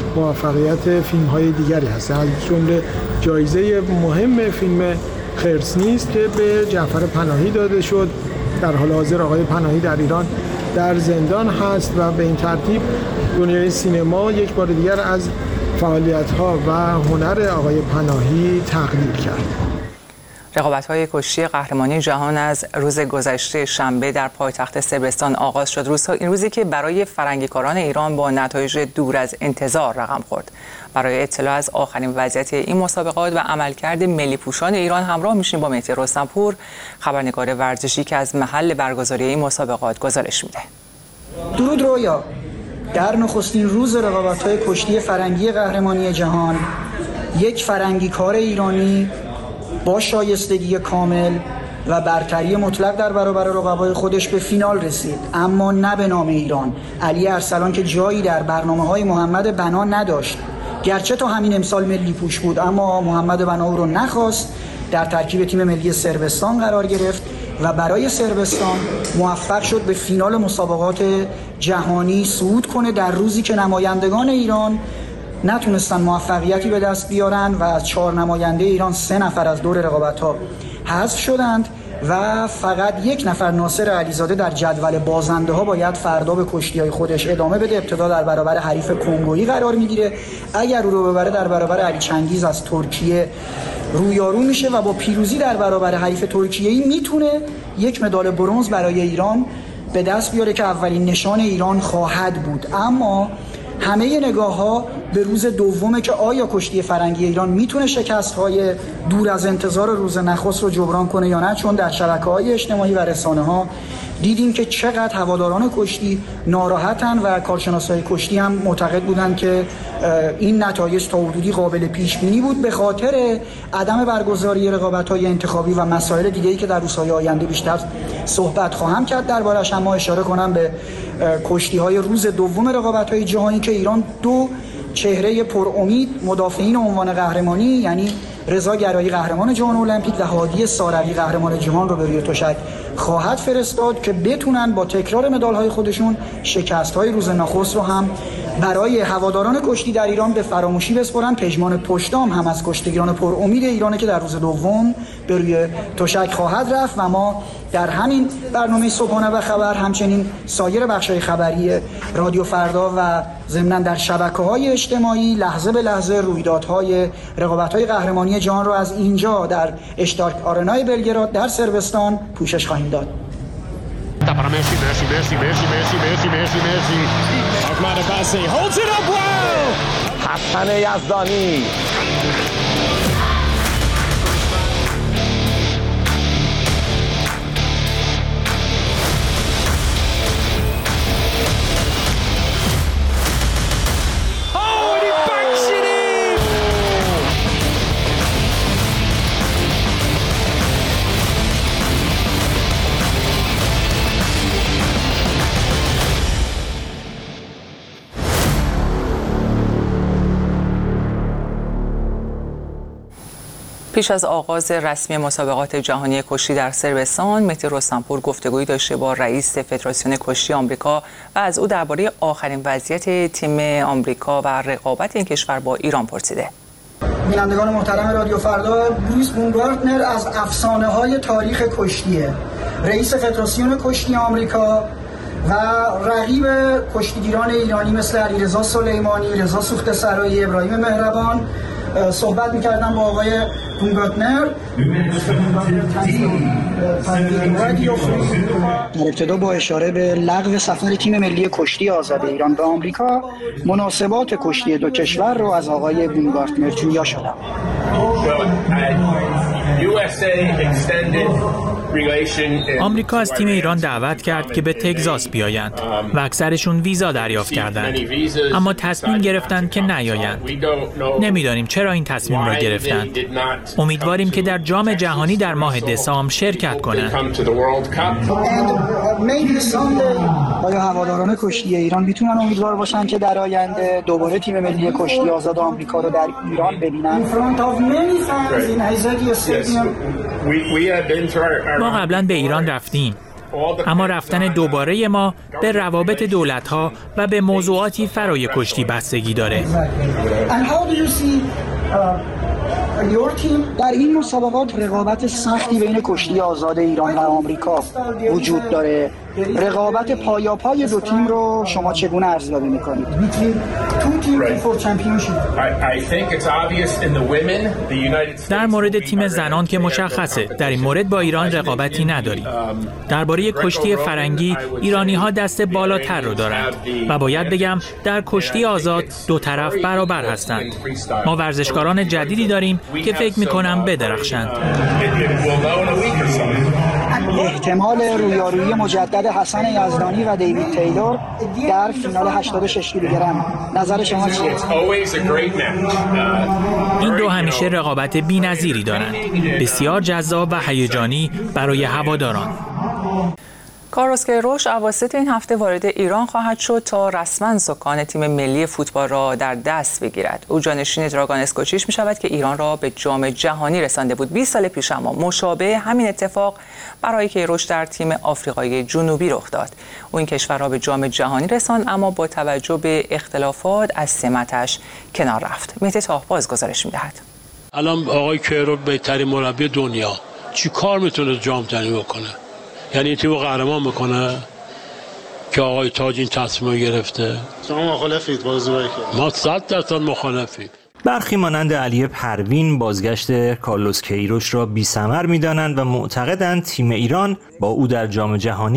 موفقیت فیلم‌های دیگری هست. از جمله جایزه مهم فیلم خرس نیست که به جعفر پناهی داده شد. در حال حاضر آقای پناهی در ایران در زندان هست و به این ترتیب دنیای سینما یک بار دیگر از فعالیت‌ها و هنر آقای پناهی تقدیر کرد. رقابت‌های کشتی قهرمانی جهان از روز گذشته شنبه در پایتخت صربستان آغاز شد. روزها این روزی که برای فرنگیکاران ایران با نتایج دور از انتظار رقم خورد. برای اطلاع از آخرین وضعیت این مسابقات و عملکرد ملی پوشان ایران همراه میشیم با مهدی رستمپور، خبرنگار ورزشی که از محل برگزاری این مسابقات گزارش میده. درود رویا. در نخستین روز رقابت‌های کشتی فرنگی قهرمانی جهان، یک فرنگیکار ایرانی با شایستگی کامل و برتری مطلق در برابر رقبای خودش به فینال رسید، اما نه به نام ایران. علی ارسلان که جایی در برنامه‌های محمد بنا نداشت، گرچه تا همین امسال ملی پوش بود، اما محمد بنا او رو نخواست، در ترکیب تیم ملی صربستان قرار گرفت و برای صربستان موفق شد به فینال مسابقات جهانی صعود کنه در روزی که نمایندگان ایران نتونستن موفقیتی به دست بیارن و از چهار نماینده ایران سه نفر از دور رقابت‌ها حذف شدند و فقط یک نفر، ناصر علیزاده، در جدول بازنده ها باید فردا به کشتی‌های خودش ادامه بده. ابتدا در برابر حریف کنگویی قرار میگیره، اگر او رو ببره در برابر علی چنگیز از ترکیه رویارو میشه و با پیروزی در برابر حریف ترکیه‌ای میتونه یک مدال برنز برای ایران به دست بیاره که اولین نشان ایران خواهد بود. اما همه نگاه ها به روز دومه که آیا کشتی فرنگی ایران میتونه شکست های دور از انتظار روز نخست رو جبران کنه یا نه، چون در شبکه‌های اجتماعی و رسانه ها دیدیم که چقدر هواداران کشتی ناراحتن و کارشناسای کشتی هم معتقد بودن که این نتایج تا حدودی قابل پیش بینی بود به خاطر عدم برگزاری رقابت‌های انتخابی و مسائل دیگه‌ای که در روزهای آینده بیشتر صحبت خواهم کرد دربارش. اما اشاره کنم به کشتی‌های روز دوم رقابت‌های جهانی که ایران دو چهره پر امید مدافعین عنوان قهرمانی، یعنی رضا گرایی قهرمان جهان المپیک و هادی ساروی قهرمان جهان رو به روی تشک خواهد فرستاد که بتونن با تکرار مدال‌های خودشون شکست‌های روز نخست رو هم برای هواداران کشتی در ایران به فراموشی بسپرن. پژمان پشتام هم از کشتیگران پر امید ایرانه که در روز دوم به روی تشک خواهد رفت و ما در همین برنامه صبحانه و خبر همچنین سایر بخش‌های خبری رادیو فردا و ضمناً در شبکه‌های اجتماعی لحظه به لحظه رویدادهای رقابت‌های قهرمانی جهان رو از اینجا در اشتارک آرنای بلگراد در صربستان پوشش خواهیم داد. Para Messi, Messi, Messi, Messi, Messi, Messi, Messi, Messi. Ahmad Abbasi holds it up well. حسن یزدانی. پیش از آغاز رسمی مسابقات جهانی کشتی در صربستان، مهدی رستمپور گفتگویی داشته با رئیس فدراسیون کشتی آمریکا و از او درباره آخرین وضعیت تیم آمریکا و رقابت این کشور با ایران پرسیده. بینندگان محترم رادیو فردا، برویس بومگارتنر از افسانه‌های تاریخ کشتیه، رئیس فدراسیون کشتی آمریکا و رقیب کشتیگیران ایرانی مثل علیرضا سلیمانی، رضا سوخته سرایی، ابراهیم مهربان صحبت می‌کردم با آقای بومگارتنر. در ابتدا با اشاره به لغو سفر تیم ملی کشتی آزاد ایران به آمریکا، مناسبات کشتی دو کشور رو از آقای بومگارتنر جویا شدم. آمریکا از تیم ایران دعوت کرد که به تگزاس بیایند و اکثرشون ویزا دریافت کردند، اما تصمیم گرفتند که نیایند. نمیدانیم چرا این تصمیم را گرفتند. امیدواریم که در جام جهانی در ماه دسامبر شرکت کنند. آیا هواداران کشتی ایران میتونن امیدوار باشن که در آینده دوباره تیم ملی کشتی آزاد آمریکا رو در ایران ببینن؟ ما قبلا به ایران رفتیم، اما رفتن دوباره ما به روابط دولت‌ها و به موضوعاتی فرای کشتی بستگی داره. در این مسابقات رقابت سختی بین کشتی آزاد ایران و آمریکا وجود داره. رقابت پایاپای دو تیم رو شما چگونه ارزیابی می‌کنید؟ در مورد تیم زنان که مشخصه، در این مورد با ایران رقابتی نداریم. درباره کشتی فرنگی، ایرانی‌ها دست بالاتر رو دارند و باید بگم در کشتی آزاد دو طرف برابر هستند. ما ورزشکاران جدیدی داریم که فکر می‌کنم بدرخشند. احتمال رویارویی مجدد حسن یزدانی و دیوید تیلور در فینال هشتاد و شش کیلوگرم، نظر شما چیه؟ این دو همیشه رقابت بی‌نظیری دارند، بسیار جذاب و هیجانی برای هواداران. کارلوس کیروش اواسط این هفته وارد ایران خواهد شد تا رسما سکان تیم ملی فوتبال را در دست بگیرد. او جانشین دراگان اسکوچیش می شود که ایران را به جام جهانی رسانده بود. بیست سال پیش اما مشابه همین اتفاق برای کیروش در تیم آفریقای جنوبی رخ داد. او این کشور را به جام جهانی رساند، اما با توجه به اختلافات از سمتش کنار رفت. مهدی تاهباز گزارش می دهد. الان آقای کیروش بهترین مربی دنیا چی کار میتونه جام جهانی بکنه؟ یعنی تیمو قهرمان بکنه که آقای تاج این تصمیم گرفته؟ شما مخالفید با زوری که ما صد درصد مخالفیم. برخی مانند علی پروین بازگشت کارلوس کیروش را بی‌ثمر می‌دانند و معتقدند تیم ایران با او در جام جهانی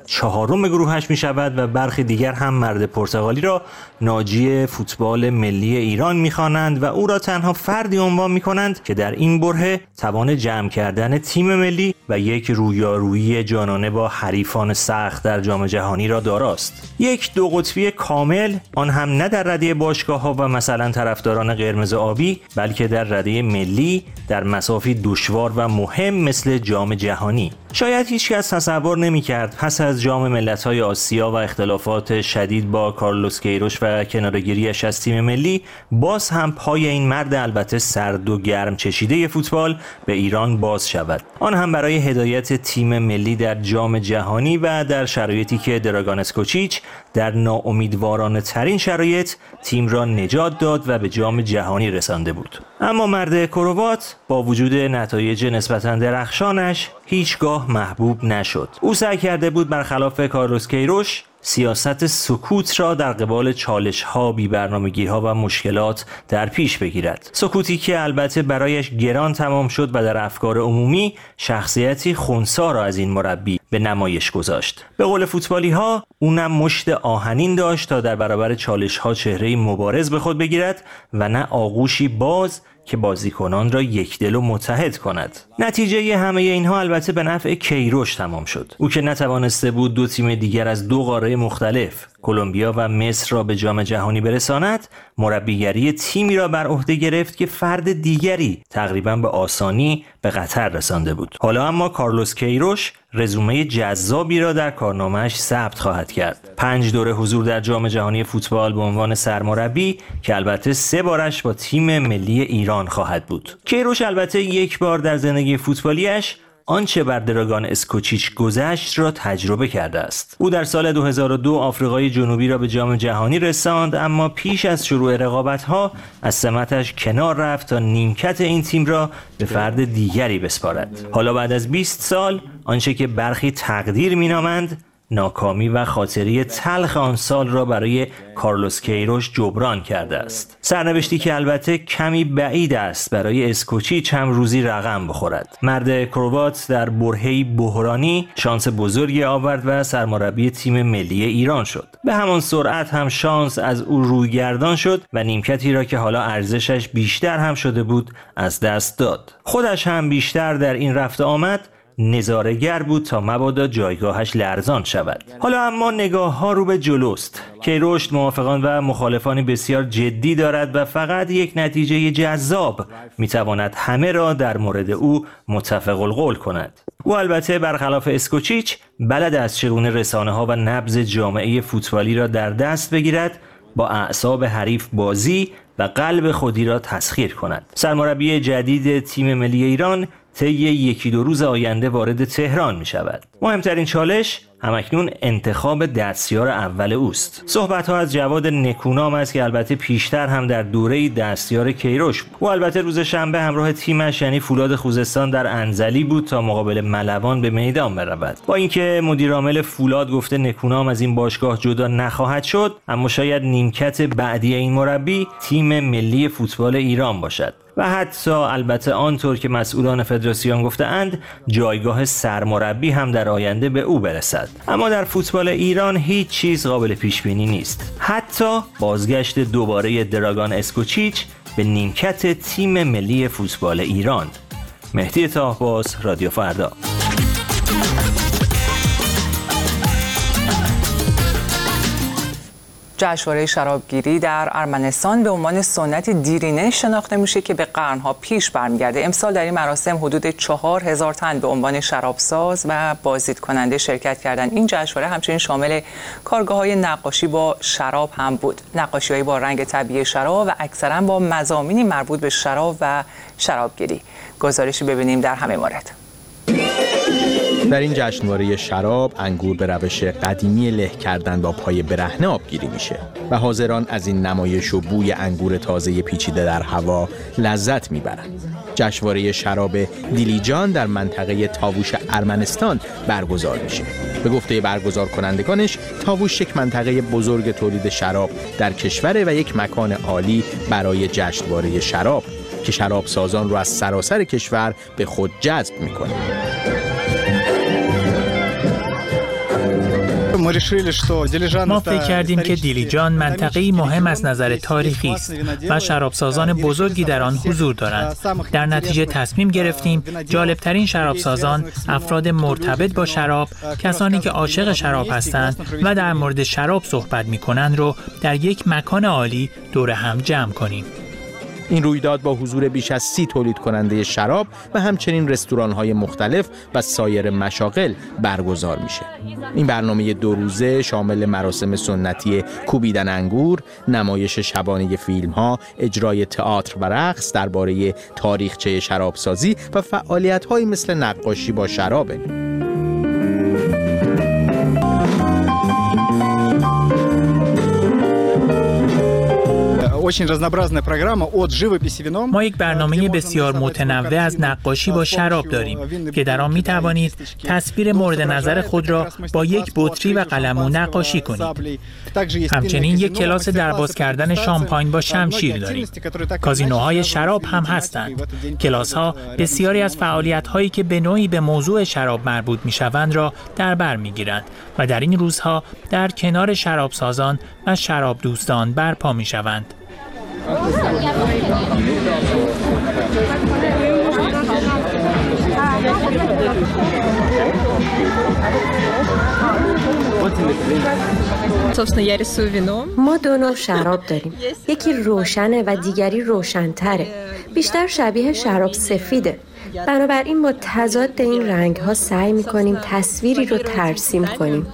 چهارم گروهش می شود و برخی دیگر هم مرد پرتغالی را ناجی فوتبال ملی ایران می خوانند و او را تنها فردی عنوان می کنند که در این برهه توان جمع کردن تیم ملی و یک رویارویی جانانه با حریفان سخت در جام جهانی را داراست. یک دو قطبی کامل، آن هم نه در رده باشگاه‌ها و مثلا طرفداران قرمز آبی، بلکه در رده ملی در مسافی دشوار و مهم مثل جام جهانی. شاید هیچ کس تصور نمی‌کرد پس از جام ملت‌های آسیا و اختلافات شدید با کارلوس کیروش و کناره‌گیری‌اش از تیم ملی، باز هم پای این مرد البته سرد و گرم چشیده فوتبال به ایران باز شود. آن هم برای هدایت تیم ملی در جام جهانی و در شرایطی که دراگان اسکوچیچ در ناامیدوارانه ترین شرایط تیم را نجات داد و به جام جهانی رسانده بود. اما مرد کروات با وجود نتایج نسبتاً درخشانش هیچگاه محبوب نشد. او سعی کرده بود برخلاف کارلوس کیروش سیاست سکوت را در قبال چالش‌ها، بی‌برنامگی‌ها و مشکلات در پیش بگیرد. سکوتی که البته برایش گران تمام شد و در افکار عمومی شخصیتی خنثی را از این مربی به نمایش گذاشت. به قول فوتبالی‌ها اونم مشت آهنین داشت تا در برابر چالش‌ها چهره‌ای مبارز به خود بگیرد و نه آغوشی باز که بازیکنان را یکدل و متحد کند. نتیجه همه اینها البته به نفع کیروش تمام شد. او که نتوانسته بود دو تیم دیگر از دو قاره مختلف، کلمبیا و مصر را به جام جهانی برساند، مربیگری تیمی را بر عهده گرفت که فرد دیگری تقریبا به آسانی به قطر رسانده بود. حالا اما کارلوس کیروش رزومه جذابی را در کارنامه‌اش ثبت خواهد کرد. پنج دوره حضور در جام جهانی فوتبال به عنوان سرمربی که البته سه بارش با تیم ملی ایران خواهد بود. کیروش البته یک بار در زندگی فوتبالیش آنچه بر دراگان اسکوچیچ گذشت را تجربه کرده است. او در سال دو هزار و دو آفریقای جنوبی را به جام جهانی رساند، اما پیش از شروع رقابت‌ها از سمتش کنار رفت تا نیمکت این تیم را به فرد دیگری بسپارد. حالا بعد از بیست سال آنچه که برخی تقدیر می‌نامند، ناکامی و خاطری تلخ آن سال را برای کارلوس کیروش جبران کرده است. سرنوشتی که البته کمی بعید است برای اسکوچیچ هم روزی رقم بخورد. مرد کروات در برهه‌ای بحرانی شانس بزرگی آورد و سرمربی تیم ملی ایران شد. به همان سرعت هم شانس از او رویگردان شد و نیمکتی را که حالا ارزشش بیشتر هم شده بود از دست داد. خودش هم بیشتر در این رفت آمد نظاره‌گر بود تا مبادا جایگاهش لرزان شود. حالا اما نگاه ها رو به جلوست. کیروش موافقان و مخالفانی بسیار جدی دارد و فقط یک نتیجه جذاب میتواند همه را در مورد او متفق القول کند. او البته برخلاف اسکوچیچ بلد است چگونه رسانه ها و نبض جامعه فوتبالی را در دست بگیرد، با اعصاب حریف بازی و قلب خودی را تسخیر کند. سرمربی جدید تیم ملی ایران طی یکی دو روز آینده وارد تهران می شود. مهمترین چالش همکنون انتخاب دستیار اول اوست. صحبت ها از جواد نکونام است که البته پیشتر هم در دوره دستیار کیروش بود. او البته روز شنبه همراه تیمش یعنی فولاد خوزستان در انزلی بود تا مقابل ملوان به میدان برود. با اینکه مدیر عامل فولاد گفته نکونام از این باشگاه جدا نخواهد شد، اما شاید نیمکت بعدی این مربی تیم ملی فوتبال ایران باشد. و حتی البته آنطور که مسئولان فدراسیون گفته‌اند جایگاه سرمربی هم در آینده به او برسد. اما در فوتبال ایران هیچ چیز قابل پیش بینی نیست، حتی بازگشت دوباره دراگان اسکوچیچ به نیمکت تیم ملی فوتبال ایران. مهدی طاهباز، رادیو فردا. جشنواره شرابگیری در ارمنستان به عنوان سنت دیرینه شناخته میشه که به قرنها پیش برمیگرده. امسال در این مراسم حدود چهار هزار تن به عنوان شرابساز و بازدید کننده شرکت کردند. این جشنواره همچنین شامل کارگاه‌های نقاشی با شراب هم بود. نقاشی‌هایی با رنگ طبیعی شراب و اکثراً با مضامینی مربوط به شراب و شرابگیری. گزارشی ببینیم در همه مورد. در این جشنواره شراب انگور به روش قدیمی له کردن با پای برهنه آبگیری میشه و حاضران از این نمایش و بوی انگور تازه پیچیده در هوا لذت میبرند. جشنواره شراب دیلیجان در منطقه تاووش ارمنستان برگزار میشه. به گفته برگزار کنندگانش، تاووش یک منطقه بزرگ تولید شراب در کشوره و یک مکان عالی برای جشنواره شراب که شراب سازان رو از سراسر کشور به خود جذب میکنه. ما فکر کردیم که دیلیجان منطقه‌ای مهم از نظر تاریخی است و شرابسازان بزرگی در آن حضور دارند. در نتیجه تصمیم گرفتیم جالبترین شرابسازان، افراد مرتبط با شراب، کسانی که عاشق شراب هستند و در مورد شراب صحبت می‌کنند رو در یک مکان عالی دور هم جمع کنیم. این رویداد با حضور بیش از سی تولید کننده شراب و همچنین رستوران‌های مختلف و سایر مشاغل برگزار میشه. این برنامه دو روزه شامل مراسم سنتی کوبیدن انگور، نمایش شبانه فیلم‌ها، اجرای تئاتر و رقص درباره تاریخچه شرابسازی و فعالیت‌هایی مثل نقاشی با شرابه. ما یک برنامه بسیار متنوع از نقاشی با شراب داریم که در آن می توانید تصویر مورد نظر خود را با یک بطری و قلمو نقاشی کنید. همچنین یک کلاس درباز کردن شامپاین با شمشیر داریم. کازینوهای شراب هم هستند. کلاس‌ها بسیاری از فعالیت‌هایی که به نوعی به موضوع شراب مربوط می‌شوند را در بر می‌گیرند و در این روزها در کنار شرابسازان و شراب دوستان برپا می‌شوند. ما دو نوع شراب داریم. یکی روشنه و دیگری روشن‌تره. بیشتر شبیه شراب سفیده. بنابراین با تضاد این رنگ‌ها سعی می‌کنیم تصویری رو ترسیم کنیم.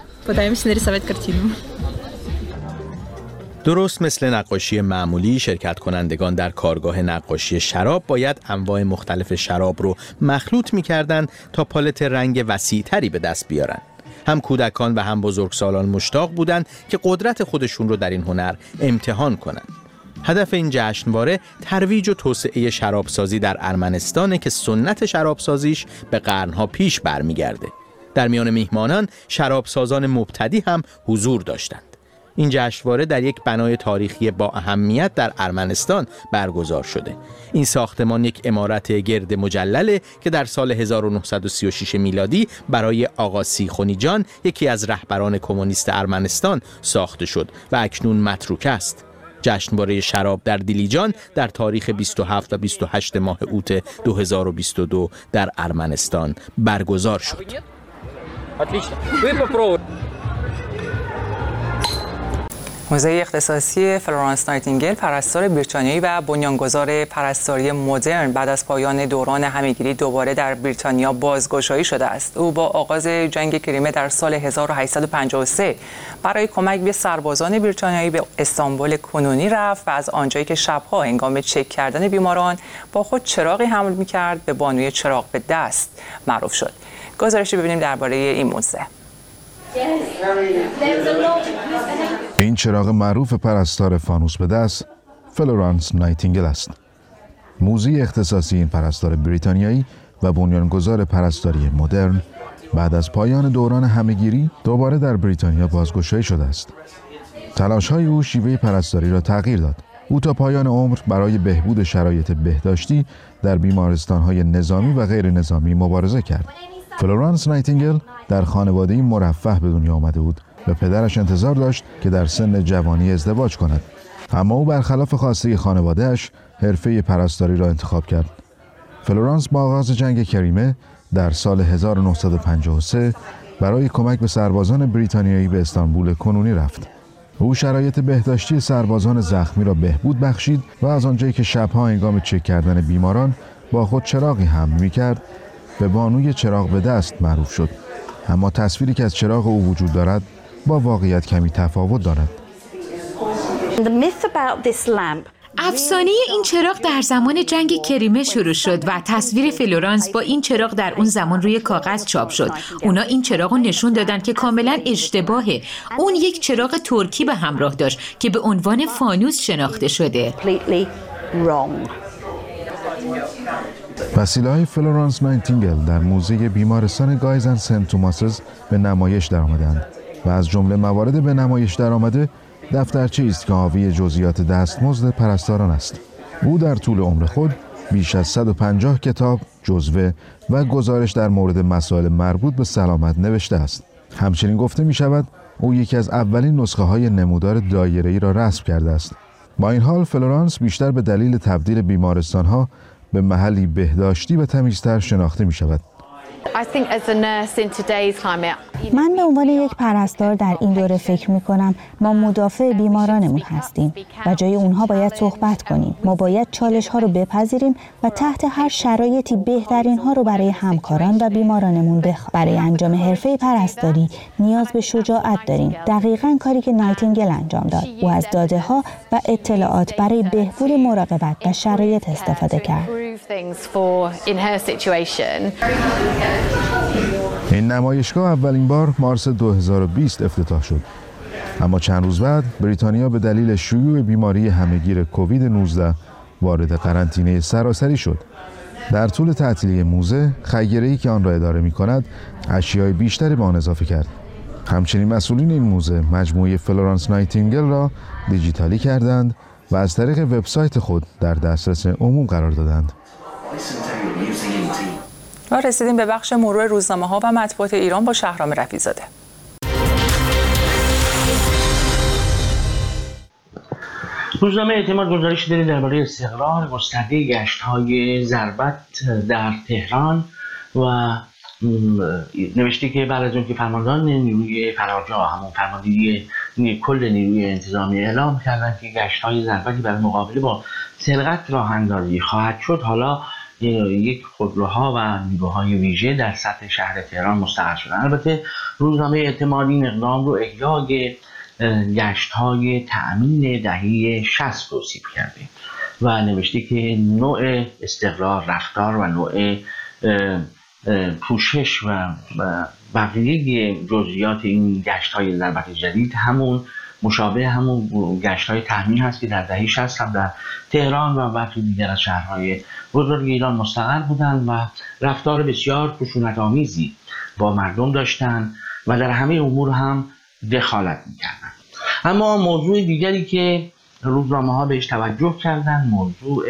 درست مثل نقاشی معمولی، شرکت کنندگان در کارگاه نقاشی شراب باید انواع مختلف شراب رو مخلوط می‌کردند تا پالت رنگ وسیع‌تری به دست بیارن. هم کودکان و هم بزرگسالان مشتاق بودند که قدرت خودشون رو در این هنر امتحان کنند. هدف این جشنواره ترویج و توسعه شرابسازی در ارمنستانه که سنت شرابسازیش به قرنها پیش برمیگرده. در میان میهمانان شرابسازان مبتدی هم حضور داشتند. این جشنواره در یک بنای تاریخی با اهمیت در ارمنستان برگزار شده. این ساختمان یک عمارت گرد مجلله که در سال هزار و نهصد و سی و شش میلادی برای آقا سیخونی جان، یکی از رهبران کمونیست ارمنستان، ساخته شد و اکنون متروک است. جشنواره شراب در دیلیجان در تاریخ بیست و هفت و بیست و هشت ماه اوت دو هزار و بیست و دو در ارمنستان برگزار شد. موزه اختصاصی فلورانس نایتینگل، پرستار بریتانیایی و بنیانگذار پرستاری مدرن، بعد از پایان دوران همهگیری دوباره در بریتانیا بازگشایی شده است. او با آغاز جنگ کریمه در سال هزار و هشتصد و پنجاه و سه برای کمک به سربازان بریتانیایی به استانبول کنونی رفت و از آنجایی که شبها هنگام چک کردن بیماران با خود چراغی حمل می‌کرد، به بانوی چراغ به دست معروف شد. گزارشی ببینیم درباره این موزه. این چراغ معروف پرستار فانوس به دست فلورانس نایتینگل است. موزه اختصاصی این پرستار بریتانیایی و بنیانگذار پرستاری مدرن بعد از پایان دوران همهگیری دوباره در بریتانیا بازگشایی شده است. تلاش‌های او شیوه پرستاری را تغییر داد. او تا پایان عمر برای بهبود شرایط بهداشتی در بیمارستان‌های نظامی و غیر نظامی مبارزه کرد. فلورانس نایتینگل در خانواده‌ای مرفه به دنیا آمده بود و پدرش انتظار داشت که در سن جوانی ازدواج کند. اما او برخلاف خواسته خانواده‌اش حرفه پرستاری را انتخاب کرد. فلورانس با آغاز جنگ کریمه در سال هزار و نهصد و پنجاه و سه برای کمک به سربازان بریتانیایی به استانبول کنونی رفت. او شرایط بهداشتی سربازان زخمی را بهبود بخشید و از آنجایی که شبها هنگام چک کردن بیماران با خود چراغی حمل می‌کرد، به بانوی چراغ به دست معروف شد. اما تصویری که از چراغ او وجود دارد با واقعیت کمی تفاوت دارد. افسانه این چراغ در زمان جنگ کریمه شروع شد و تصویر فلورانس با این چراغ در اون زمان روی کاغذ چاپ شد. اونا این چراغ رو نشون دادن که کاملا اشتباهه. اون یک چراغ ترکی به همراه داشت که به عنوان فانوس شناخته شده. وسیله‌های فلورانس نایتینگل در موزه بیمارستان گایز اند سنت توماسز به نمایش درآمدند و از جمله موارد به نمایش درآمده دفترچه‌ای است که حاوی جزئیات دستمزد پرستاران است. او در طول عمر خود بیش از صد و پنجاه کتاب، جزوه و گزارش در مورد مسائل مربوط به سلامت نوشته است. همچنین گفته می شود او یکی از اولین نسخه های نمودار دایره‌ای را رسم کرده است. با این حال فلورانس بیشتر به دلیل تبدیل بیمارستان ها به محلی بهداشتی و تمیزتر شناخته می شود. من به عنوان یک پرستار در این دوره فکر می کنم ما مدافع بیمارانمون هستیم و جای اونها باید صحبت کنیم. ما باید چالش ها رو بپذیریم و تحت هر شرایطی بهترین ها رو برای همکاران و بیمارانمون بخواهیم. برای انجام حرفه پرستاری نیاز به شجاعت داریم. دقیقاً کاری که نایتینگل انجام داد. او از داده ها و اطلاعات برای بهبود مراقبت و شرایط استفاده کرد. این نمایشگاه اولین بار مارس دو هزار و بیست افتتاح شد. اما چند روز بعد بریتانیا به دلیل شیوع بیماری همهگیر کووید نوزده وارد قرنطینه سراسری شد. در طول تعطیلی موزه، خیره‌ای که آن را اداره می‌کند، اشیای بیشتری به آن اضافه کرد. همچنین مسئولین این موزه مجموعه فلورانس نایتینگل را دیجیتالی کردند و از طریق وبسایت خود در دسترس عموم قرار دادند. و رسیدیم به بخش مرور روزنامه‌ها و مطبوعات ایران با شهرام رفیع‌زاده. روزنامه اعتماد گزارش داده درباره استقرار گسترده گشت‌های ضربت در تهران و نوشته که بعد از اون که فرماندهان نیروی فراجا همون فرماندهی کل نیروی انتظامی اعلام کردند که گشت‌های ضربتی برای مقابله با سرقت راه اندازی خواهد شد، حالا یک خودروها و نیروهای ویژه در سطح شهر تهران مستقر شدن. البته روزنامه اعتماد این اقدام رو احیای گشت‌های تأمین دهه شصت توصیف کرده و نوشته که نوع استقرار رفتار و نوع پوشش و بقیه جزئیات این گشت‌های ضربت جدید همون مشابه همون گشت‌های تأمین هست که در دهه شصت هم در تهران و برخی دیگر از شهرهای بزرگ ایران مستقر بودند و رفتار بسیار خشونت‌آمیزی با مردم داشتند و در همه امور هم دخالت می‌کردند. اما موضوع دیگری که روزنامه‌ها بهش توجه کردند موضوع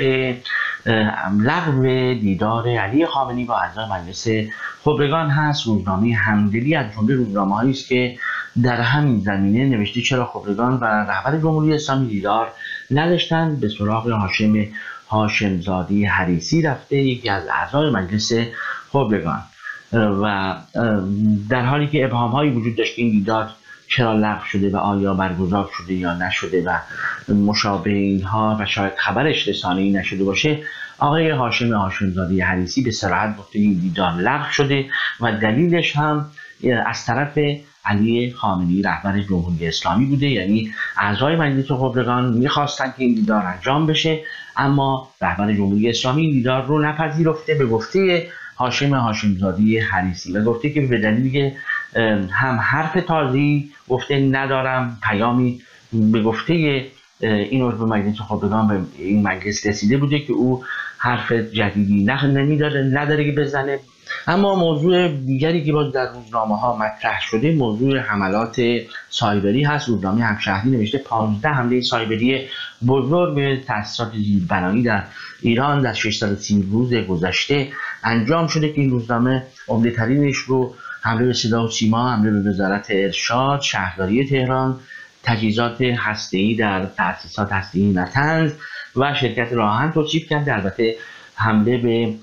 لغو دیدار علی خامنه‌ای با اعضای مجلس خبرگان هست. روزنامه همدلی از جمله روزنامه‌هایی است که در همین زمینه نوشته چرا خبرگان و رهبر جمهوری اسلامی دیدار نداشتند. به سراغ هاشم هاشمزاده حریصی رفته، یکی از اعضای مجلس خبرگان، و در حالی که ابهام‌هایی وجود داشت که این دیدار چرا لغو شده و آیا برگزار شده یا نشده و مشابه اینها و شاید خبرش رسانه‌ای نشده باشه، آقای هاشم هاشمزاده حریصی به صراحت گفته این دیدار لغو شده و دلیلش هم از طرف علی خامنه‌ای رهبر جمهوری اسلامی بوده. یعنی اعضای مجلس خبرگان می‌خواستن که این دیدار انجام بشه اما رهبر جمهوری اسلامی این دیدار رو نپذیرفته به گفته هاشم هاشمزاده حریصی و گفته که به دلیل هم حرف تازه‌ای گفته ندارم، پیامی به گفته این عضو مجلس خبرگان به این مجلس رسیده بوده که او حرف جدیدی نمیداره نداره که بزنه. اما موضوع دیگری که باز در روزنامه‌ها مطرح شده موضوع حملات سایبری هست. روزنامه همشهری نوشته پانزده حمله سایبری بزرگ به تأسیسات زیربنایی در ایران در ششصد و سی روز گذشته انجام شده که این روزنامه عمده ترینش رو حمله به صدا و سیما، حمله به وزارت ارشاد، شهرداری تهران، تجهیزات هسته‌ای در تأسیسات هسته‌ای نطنز و شرکت راهن توصیف کرد. البته حمله به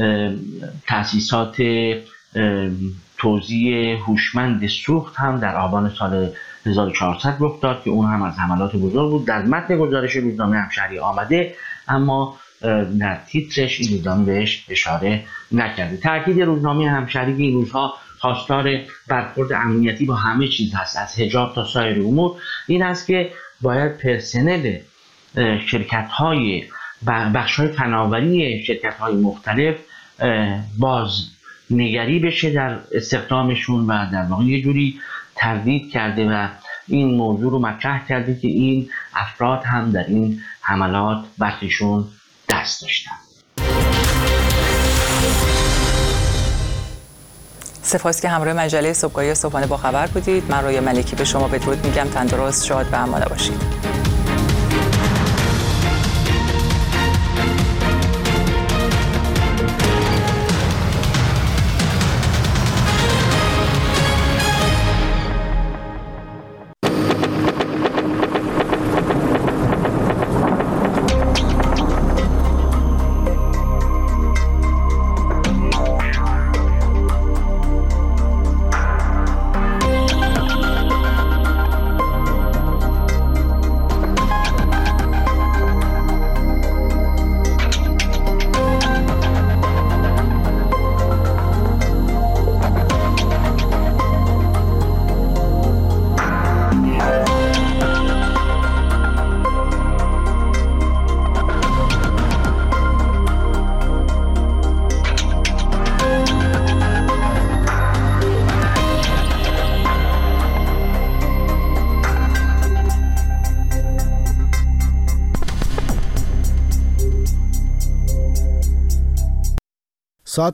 تأسیسات توزیع هوشمند سوخت هم در آبان سال هزار و چهارصد رخ داد که اون هم از حملات بزرگ بود. در متن گزارش روزنامه همشهری آمده اما در تیترش این روزنامه بهش اشاره نکرده. تأکید روزنامه همشهری که این روزها خواستار برخورد امنیتی با همه چیز هست، از حجاب تا سایر امور، این است که باید پرسنل شرکت‌های بخش‌های فناوری شرکت‌های مختلف باز نگری بشه در استخدامشون و در واقع یه جوری تردید کرده و این موضوع رو مطرح کرده که این افراد هم در این حملات برخیشون دست داشتن. سپاس که همراه مجله صبحگاهی صبحانه با خبر بودید. من رویا ملکی به شما بدرود میگم. تندرست، شاد و آماده باشید.